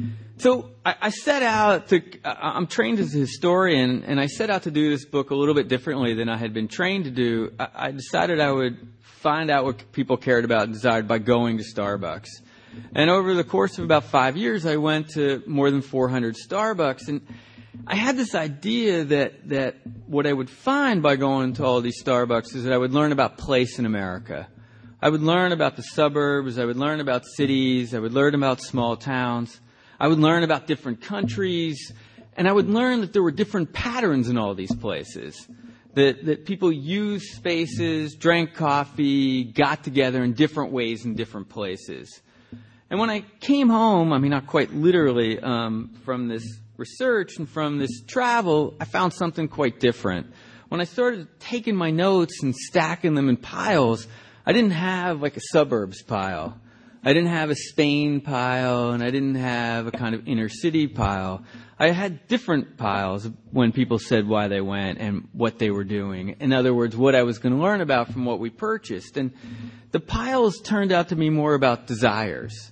so I, I set out to. I'm trained as a historian, and I set out to do this book a little bit differently than I had been trained to do. I, I decided I would find out what people cared about and desired by going to Starbucks. And over the course of about five years, I went to more than four hundred Starbucks. And I had this idea that, that what I would find by going to all these Starbucks is that I would learn about place in America. I would learn about the suburbs. I would learn about cities. I would learn about small towns. I would learn about different countries. And I would learn that there were different patterns in all these places. That, that people used spaces, drank coffee, got together in different ways in different places. And when I came home, I mean, not quite literally, um, from this research and from this travel, I found something quite different. When I started taking my notes and stacking them in piles, I didn't have like a suburbs pile. I didn't have a Spain pile, and I didn't have a kind of inner city pile. I had different piles when people said why they went and what they were doing. In other words, what I was going to learn about from what we purchased. And the piles turned out to be more about desires.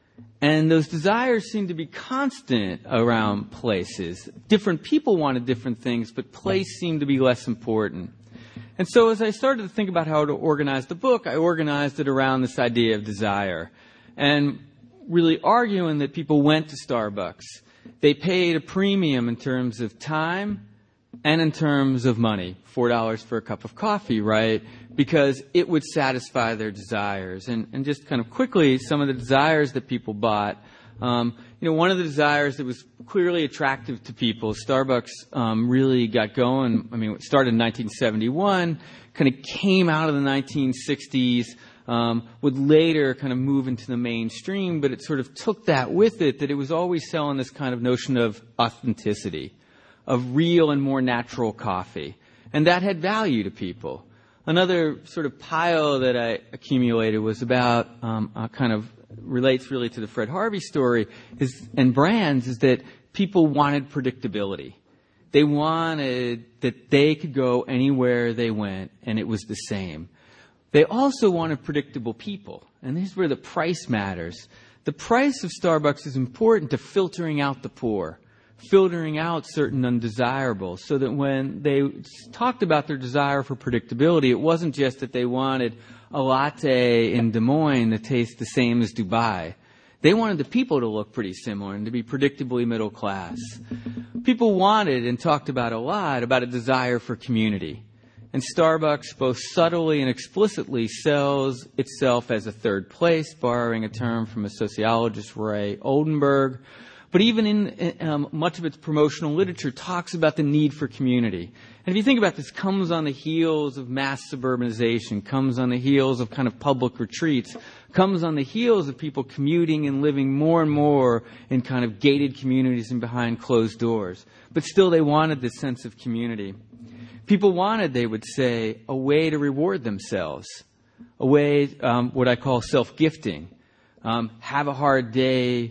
And those desires seemed to be constant around places. Different people wanted different things, but place seemed to be less important. And so as I started to think about how to organize the book, I organized it around this idea of desire. And really arguing that people went to Starbucks. They paid a premium in terms of time and in terms of money. Four dollars for a cup of coffee, right? Because it would satisfy their desires. And, and just kind of quickly, some of the desires that people bought. Um, you know, one of the desires that was clearly attractive to people, Starbucks um, really got going. I mean, it started in nineteen seventy-one, kind of came out of the nineteen sixties, um, would later kind of move into the mainstream, but it sort of took that with it, that it was always selling this kind of notion of authenticity, of real and more natural coffee. And that had value to people. Another sort of pile that I accumulated was about um, a kind of relates really to the Fred Harvey story is, and brands, is that people wanted predictability. They wanted that they could go anywhere they went and it was the same. They also wanted predictable people. And this is where the price matters. The price of Starbucks is important to filtering out the poor, filtering out certain undesirables, so that when they talked about their desire for predictability, it wasn't just that they wanted a latte in Des Moines that tastes the same as Dubai. They wanted the people to look pretty similar and to be predictably middle class. People wanted and talked about a lot about a desire for community. And Starbucks both subtly and explicitly sells itself as a third place, borrowing a term from a sociologist, Ray Oldenburg. But even in um, much of its promotional literature talks about the need for community. And if you think about this, comes on the heels of mass suburbanization, comes on the heels of kind of public retreats, comes on the heels of people commuting and living more and more in kind of gated communities and behind closed doors. But still they wanted this sense of community. People wanted, they would say, a way to reward themselves, a way, um, what I call self-gifting. Um, have a hard day,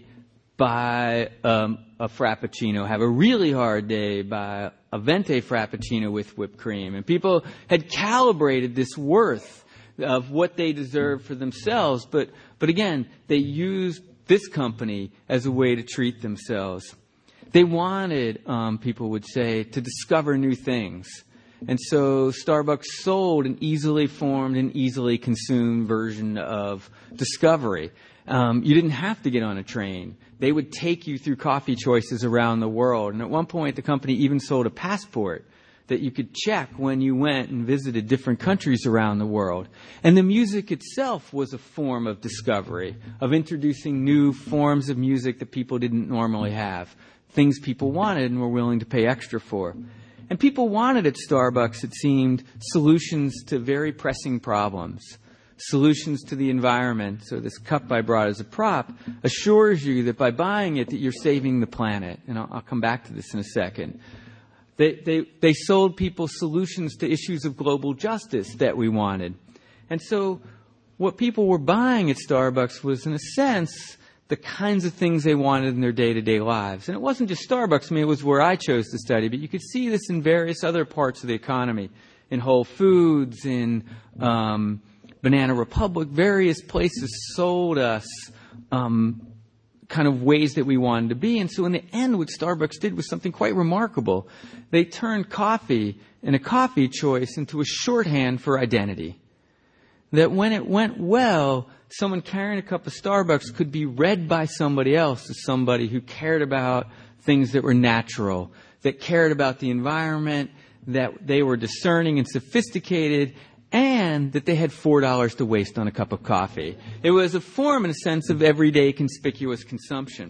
buy um, a Frappuccino. Have a really hard day, buy a Venti Frappuccino with whipped cream. And people had calibrated this worth of what they deserved for themselves. But, but again, they used this company as a way to treat themselves. They wanted, um, people would say, to discover new things. And so Starbucks sold an easily formed and easily consumed version of discovery. Um, you didn't have to get on a train. They would take you through coffee choices around the world. And at one point, the company even sold a passport that you could check when you went and visited different countries around the world. And the music itself was a form of discovery, of introducing new forms of music that people didn't normally have, things people wanted and were willing to pay extra for. And people wanted at Starbucks, it seemed, solutions to very pressing problems, solutions to the environment. So this cup I brought as a prop assures you that by buying it, that you're saving the planet. And I'll, I'll come back to this in a second. They, they, they sold people solutions to issues of global justice that we wanted. And so what people were buying at Starbucks was, in a sense, the kinds of things they wanted in their day-to-day lives. And it wasn't just Starbucks. I mean, it was where I chose to study. But you could see this in various other parts of the economy, in Whole Foods, in um, Banana Republic. Various places sold us um kind of ways that we wanted to be. And so in the end, what Starbucks did was something quite remarkable. They turned coffee and a coffee choice into a shorthand for identity. That when it went well, someone carrying a cup of Starbucks could be read by somebody else as somebody who cared about things that were natural, that cared about the environment, that they were discerning and sophisticated, and that they had four dollars to waste on a cup of coffee. It was a form, in a sense, of everyday conspicuous consumption.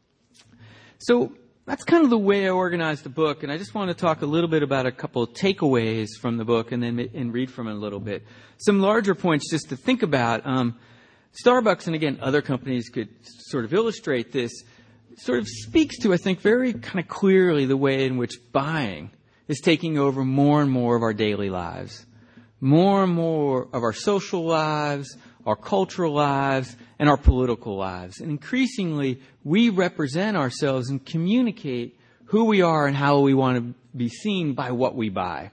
So that's kind of the way I organized the book, and I just want to talk a little bit about a couple of takeaways from the book and then and read from it a little bit. Some larger points just to think about. Um, Starbucks, and again, other companies could sort of illustrate this, sort of speaks to, I think, very kind of clearly the way in which buying is taking over more and more of our daily lives. More and more of our social lives, our cultural lives, and our political lives. And increasingly, we represent ourselves and communicate who we are and how we want to be seen by what we buy.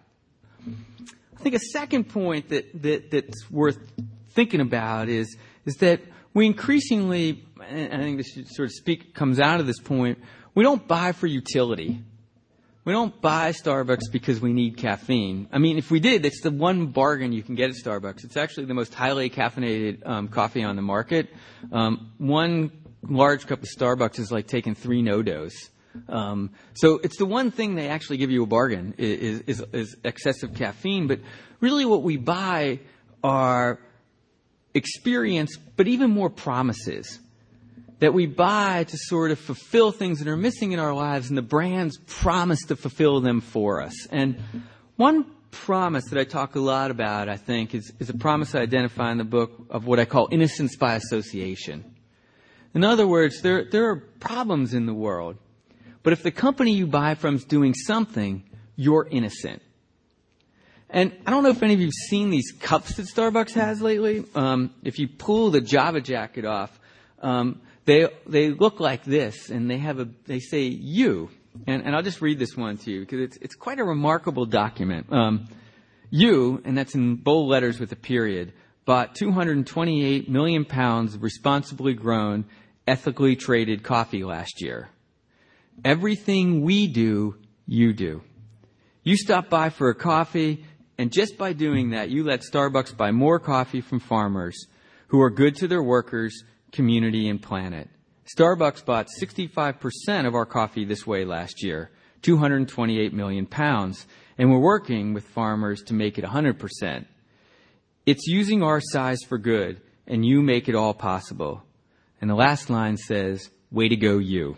I think a second point that, that that's worth thinking about is, is that we increasingly, and I think this sort of speak comes out of this point, we don't buy for utility. We don't buy Starbucks because we need caffeine. I mean, if we did, it's the one bargain you can get at Starbucks. It's actually the most highly caffeinated um, coffee on the market. Um, one large cup of Starbucks is like taking three no-dos. Um, so it's the one thing they actually give you a bargain is, is, is excessive caffeine. But really what we buy are experience, but even more promises that we buy to sort of fulfill things that are missing in our lives, and the brands promise to fulfill them for us. And one promise that I talk a lot about, I think, is, is a promise I identify in the book of what I call innocence by association. In other words, there, there are problems in the world, but if the company you buy from is doing something, you're innocent. And I don't know if any of you have seen these cups that Starbucks has lately. Um, if you pull the Java jacket off, um, They they look like this, and they have a they say you, and, and I'll just read this one to you because it's it's quite a remarkable document. Um, you, and that's in bold letters with a period, bought two hundred twenty-eight million pounds of responsibly grown, ethically traded coffee last year. Everything we do, you do. You stop by for a coffee, and just by doing that, you let Starbucks buy more coffee from farmers who are good to their workers, community, and planet. Starbucks bought sixty-five percent of our coffee this way last year, two hundred twenty-eight million pounds, and we're working with farmers to make it one hundred percent. It's using our size for good, and you make it all possible. And the last line says, way to go, you.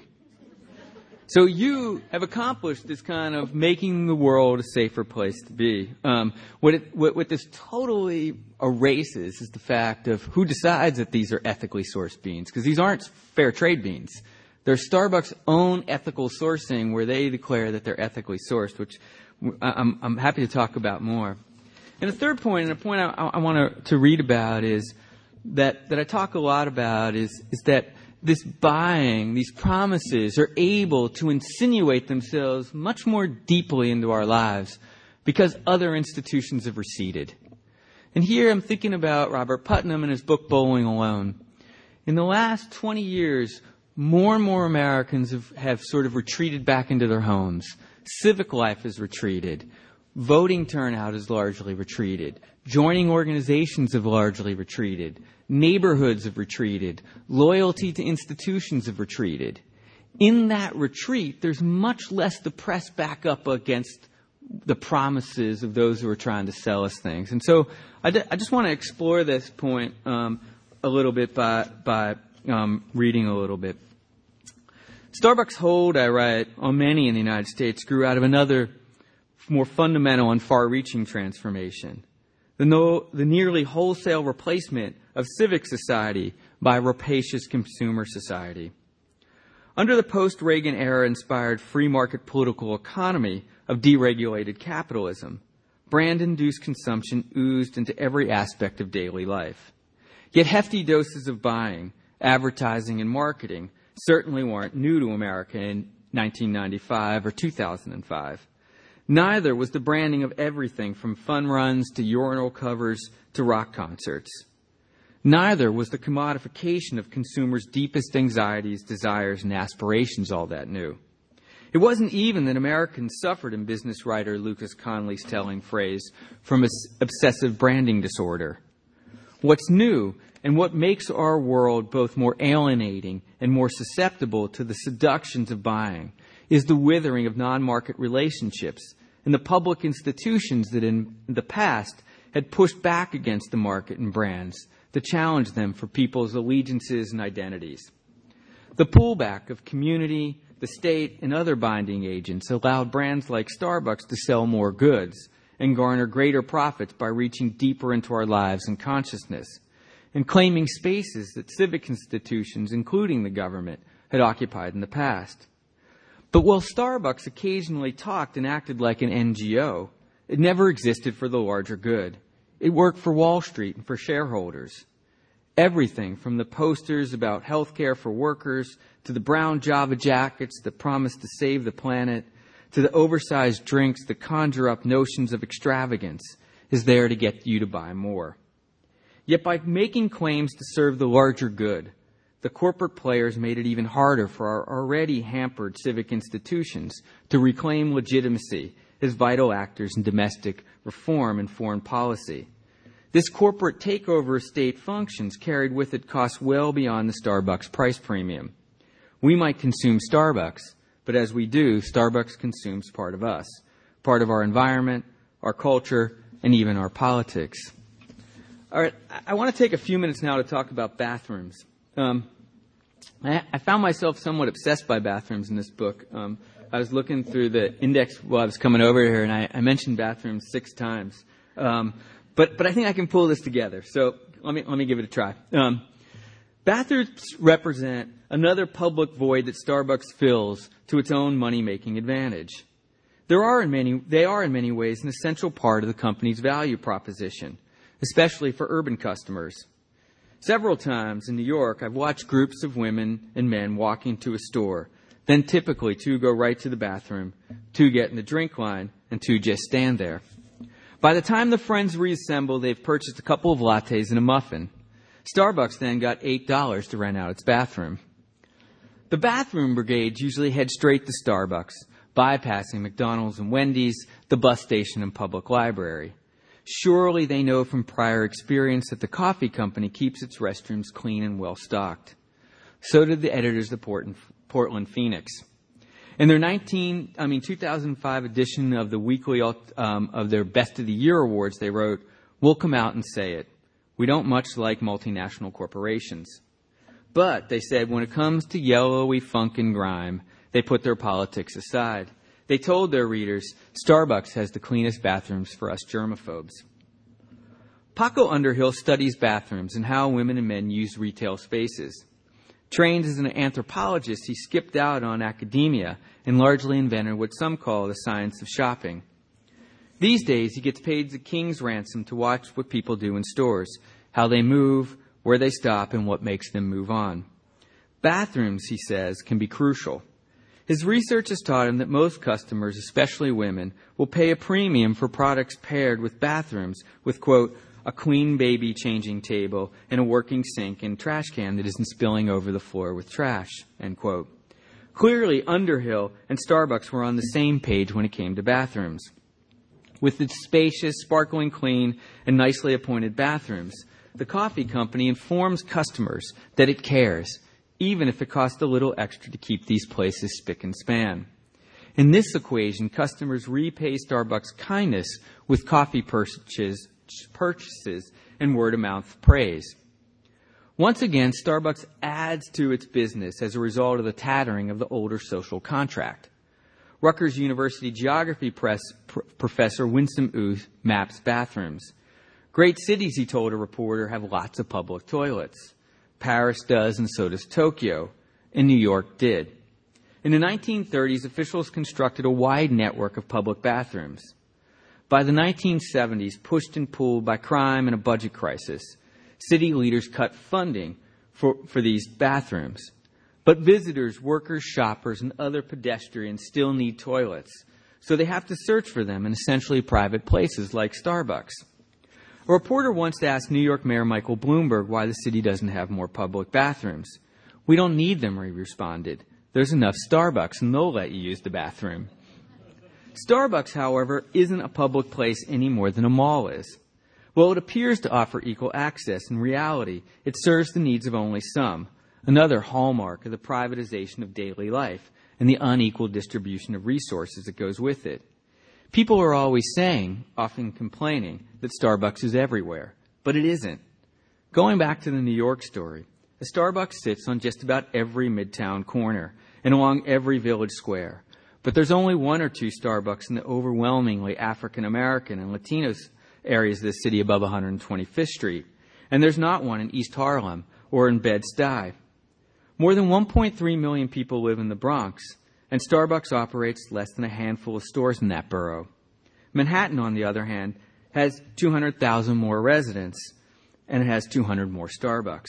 So you have accomplished this kind of making the world a safer place to be. Um, what, it, what, what this totally erases is the fact of who decides that these are ethically sourced beans, because these aren't fair trade beans. They're Starbucks' own ethical sourcing where they declare that they're ethically sourced, which I'm, I'm happy to talk about more. And the third point, and a point I, I want to, to read about is that, that I talk a lot about is, is that this buying, these promises are able to insinuate themselves much more deeply into our lives because other institutions have receded. And here I'm thinking about Robert Putnam and his book, Bowling Alone. In the last twenty years, more and more Americans have, have sort of retreated back into their homes. Civic life has retreated. Voting turnout has largely retreated. Joining organizations have largely retreated. Neighborhoods have retreated. Loyalty to institutions have retreated. In that retreat, there's much less to press back up against the promises of those who are trying to sell us things. And so I, d- I just want to explore this point um, a little bit by, by um, reading a little bit. Starbucks' hold, I write, on many in the United States grew out of another more fundamental and far-reaching transformation. The, no, the nearly wholesale replacement of civic society by rapacious consumer society. Under the post-Reagan era-inspired free market political economy of deregulated capitalism, brand-induced consumption oozed into every aspect of daily life. Yet hefty doses of buying, advertising, and marketing certainly weren't new to America in nineteen ninety-five or two thousand five. Neither was the branding of everything from fun runs to urinal covers to rock concerts. Neither was the commodification of consumers' deepest anxieties, desires, and aspirations all that new. It wasn't even that Americans suffered, in business writer Lucas Conley's telling phrase, from obsessive branding disorder. What's new and what makes our world both more alienating and more susceptible to the seductions of buying is the withering of non-market relationships and the public institutions that in the past had pushed back against the market and brands to challenge them for people's allegiances and identities. The pullback of community, the state, and other binding agents allowed brands like Starbucks to sell more goods and garner greater profits by reaching deeper into our lives and consciousness, and claiming spaces that civic institutions, including the government, had occupied in the past. But while Starbucks occasionally talked and acted like an N G O, it never existed for the larger good. It worked for Wall Street and for shareholders. Everything from the posters about health care for workers to the brown Java jackets that promise to save the planet to the oversized drinks that conjure up notions of extravagance is there to get you to buy more. Yet by making claims to serve the larger good, the corporate players made it even harder for our already hampered civic institutions to reclaim legitimacy as vital actors in domestic reform and foreign policy. This corporate takeover of state functions carried with it costs well beyond the Starbucks price premium. We might consume Starbucks, but as we do, Starbucks consumes part of us, part of our environment, our culture, and even our politics. All right, I want to take a few minutes now to talk about bathrooms. Um, I, I found myself somewhat obsessed by bathrooms in this book. Um, I was looking through the index while I was coming over here, and I, I mentioned bathrooms six times. Um, but but I think I can pull this together. So let me let me give it a try. Um, bathrooms represent another public void that Starbucks fills to its own money-making advantage. There are in many they are in many ways an essential part of the company's value proposition, especially for urban customers. Several times in New York, I've watched groups of women and men walking to a store. Then typically two go right to the bathroom, two get in the drink line, and two just stand there. By the time the friends reassemble, they've purchased a couple of lattes and a muffin. Starbucks then got eight dollars to rent out its bathroom. The bathroom brigades usually head straight to Starbucks, bypassing McDonald's and Wendy's, the bus station and public library. Surely they know from prior experience that the coffee company keeps its restrooms clean and well-stocked. So did the editors of Portland Phoenix. In their nineteen, I mean two thousand five edition of the weekly um, of their Best of the Year awards, they wrote, "We'll come out and say it. We don't much like multinational corporations. But," they said, "when it comes to yellowy funk and grime, they put their politics aside. They told their readers, Starbucks has the cleanest bathrooms for us germaphobes." Paco Underhill studies bathrooms and how women and men use retail spaces. Trained as an anthropologist, he skipped out on academia and largely invented what some call the science of shopping. These days, he gets paid the king's ransom to watch what people do in stores, how they move, where they stop, and what makes them move on. Bathrooms, he says, can be crucial. His research has taught him that most customers, especially women, will pay a premium for products paired with bathrooms with, quote, a clean baby changing table and a working sink and trash can that isn't spilling over the floor with trash, end quote. Clearly, Underhill and Starbucks were on the same page when it came to bathrooms. With its spacious, sparkling clean, and nicely appointed bathrooms, the coffee company informs customers that it cares, even if it costs a little extra to keep these places spick and span. In this equation, customers repay Starbucks' kindness with coffee purchases, purchases and word-of-mouth praise. Once again, Starbucks adds to its business as a result of the tattering of the older social contract. Rutgers University geography press, pr- professor Winsome Uth maps bathrooms. Great cities, he told a reporter, have lots of public toilets. Paris does, and so does Tokyo, and New York did. In the nineteen thirties, officials constructed a wide network of public bathrooms. By the nineteen seventies, pushed and pulled by crime and a budget crisis, city leaders cut funding for, for these bathrooms. But visitors, workers, shoppers, and other pedestrians still need toilets, so they have to search for them in essentially private places like Starbucks. A reporter once asked New York Mayor Michael Bloomberg why the city doesn't have more public bathrooms. "We don't need them," he responded. "There's enough Starbucks, and they'll let you use the bathroom." Starbucks, however, isn't a public place any more than a mall is. While it appears to offer equal access, in reality, it serves the needs of only some, another hallmark of the privatization of daily life and the unequal distribution of resources that goes with it. People are always saying, often complaining, that Starbucks is everywhere, but it isn't. Going back to the New York story, a Starbucks sits on just about every midtown corner and along every village square. But there's only one or two Starbucks in the overwhelmingly African American and Latino areas of the city above one hundred twenty-fifth Street. And there's not one in East Harlem or in Bed-Stuy. More than one point three million people live in the Bronx, and Starbucks operates less than a handful of stores in that borough. Manhattan, on the other hand, has two hundred thousand more residents, and it has two hundred more Starbucks.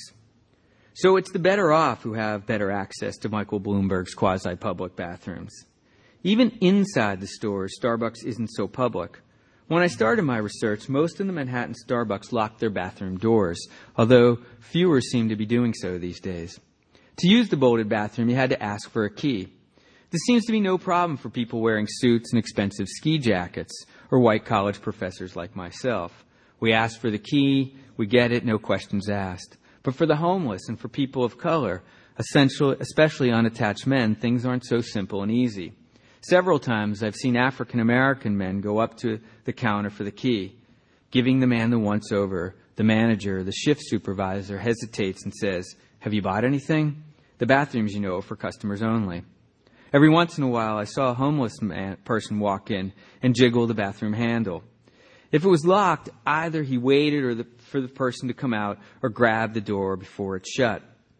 So it's the better off who have better access to Michael Bloomberg's quasi-public bathrooms. Even inside the stores, Starbucks isn't so public. When I started my research, most of the Manhattan Starbucks locked their bathroom doors, although fewer seem to be doing so these days. To use the bolted bathroom, you had to ask for a key. This seems to be no problem for people wearing suits and expensive ski jackets, or white college professors like myself. We ask for the key, we get it, no questions asked. But for the homeless and for people of color, especially unattached men, things aren't so simple and easy. Several times I've seen African American men go up to the counter for the key. Giving the man the once-over, the manager, the shift supervisor hesitates and says, "Have you bought anything?" The bathrooms, you know, are for customers only. Every once in a while, I saw a homeless man, person walk in and jiggle the bathroom handle. If it was locked, either he waited or the, for the person to come out or grabbed the door before it shut.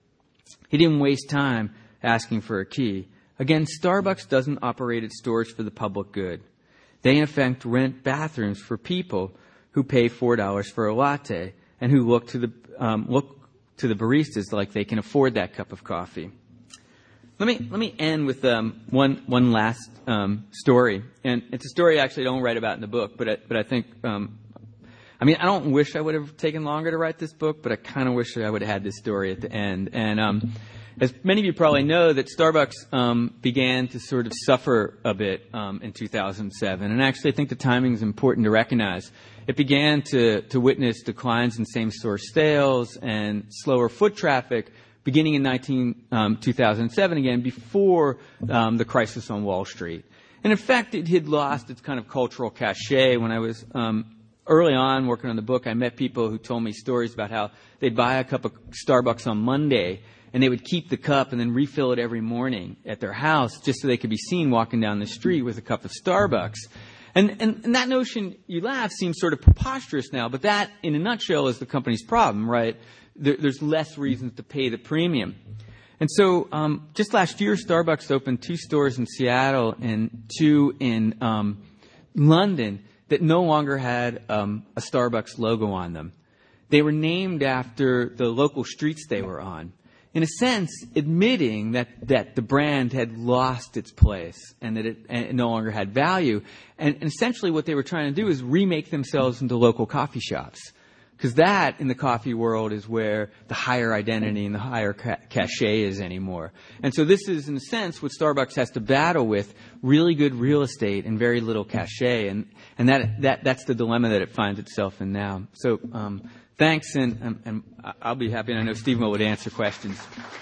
He didn't waste time asking for a key. Again, Starbucks doesn't operate its stores for the public good. They, in effect, rent bathrooms for people who pay four dollars for a latte and who look to the um, look to the baristas like they can afford that cup of coffee. Let me let me end with um, one one last um, story, and it's a story I actually don't write about in the book, but I, but I think um, I mean I don't wish I would have taken longer to write this book, but I kind of wish I would have had this story at the end. And um, as many of you probably know, that Starbucks um, began to sort of suffer a bit um, in two thousand seven, and actually I think the timing is important to recognize. It began to to witness declines in same-store sales and slower foot traffic, beginning in nineteen, um, two thousand seven again, before um, the crisis on Wall Street. And in fact, it had lost its kind of cultural cachet. When I was um, early on working on the book, I met people who told me stories about how they'd buy a cup of Starbucks on Monday, and they would keep the cup and then refill it every morning at their house just so they could be seen walking down the street with a cup of Starbucks. And, and, and that notion, you laugh, seems sort of preposterous now, but that, in a nutshell, is the company's problem, right? There, there's less reasons to pay the premium. And so um, just last year, Starbucks opened two stores in Seattle and two in um, London that no longer had um, a Starbucks logo on them. They were named after the local streets they were on, in a sense admitting that, that the brand had lost its place and that it, and it no longer had value. And, and essentially what they were trying to do is remake themselves into local coffee shops. Because that, in the coffee world, is where the higher identity and the higher ca- cachet is anymore. And so this is, in a sense, what Starbucks has to battle with: really good real estate and very little cachet. And, and that, that, that's the dilemma that it finds itself in now. So um, thanks, and, and, and I'll be happy, and I know Stephen would answer questions.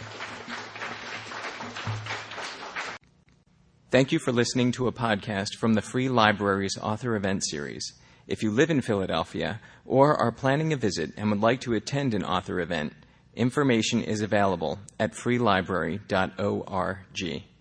Thank you for listening to a podcast from the Free Library's Author Event Series. If you live in Philadelphia or are planning a visit and would like to attend an author event, information is available at free library dot org.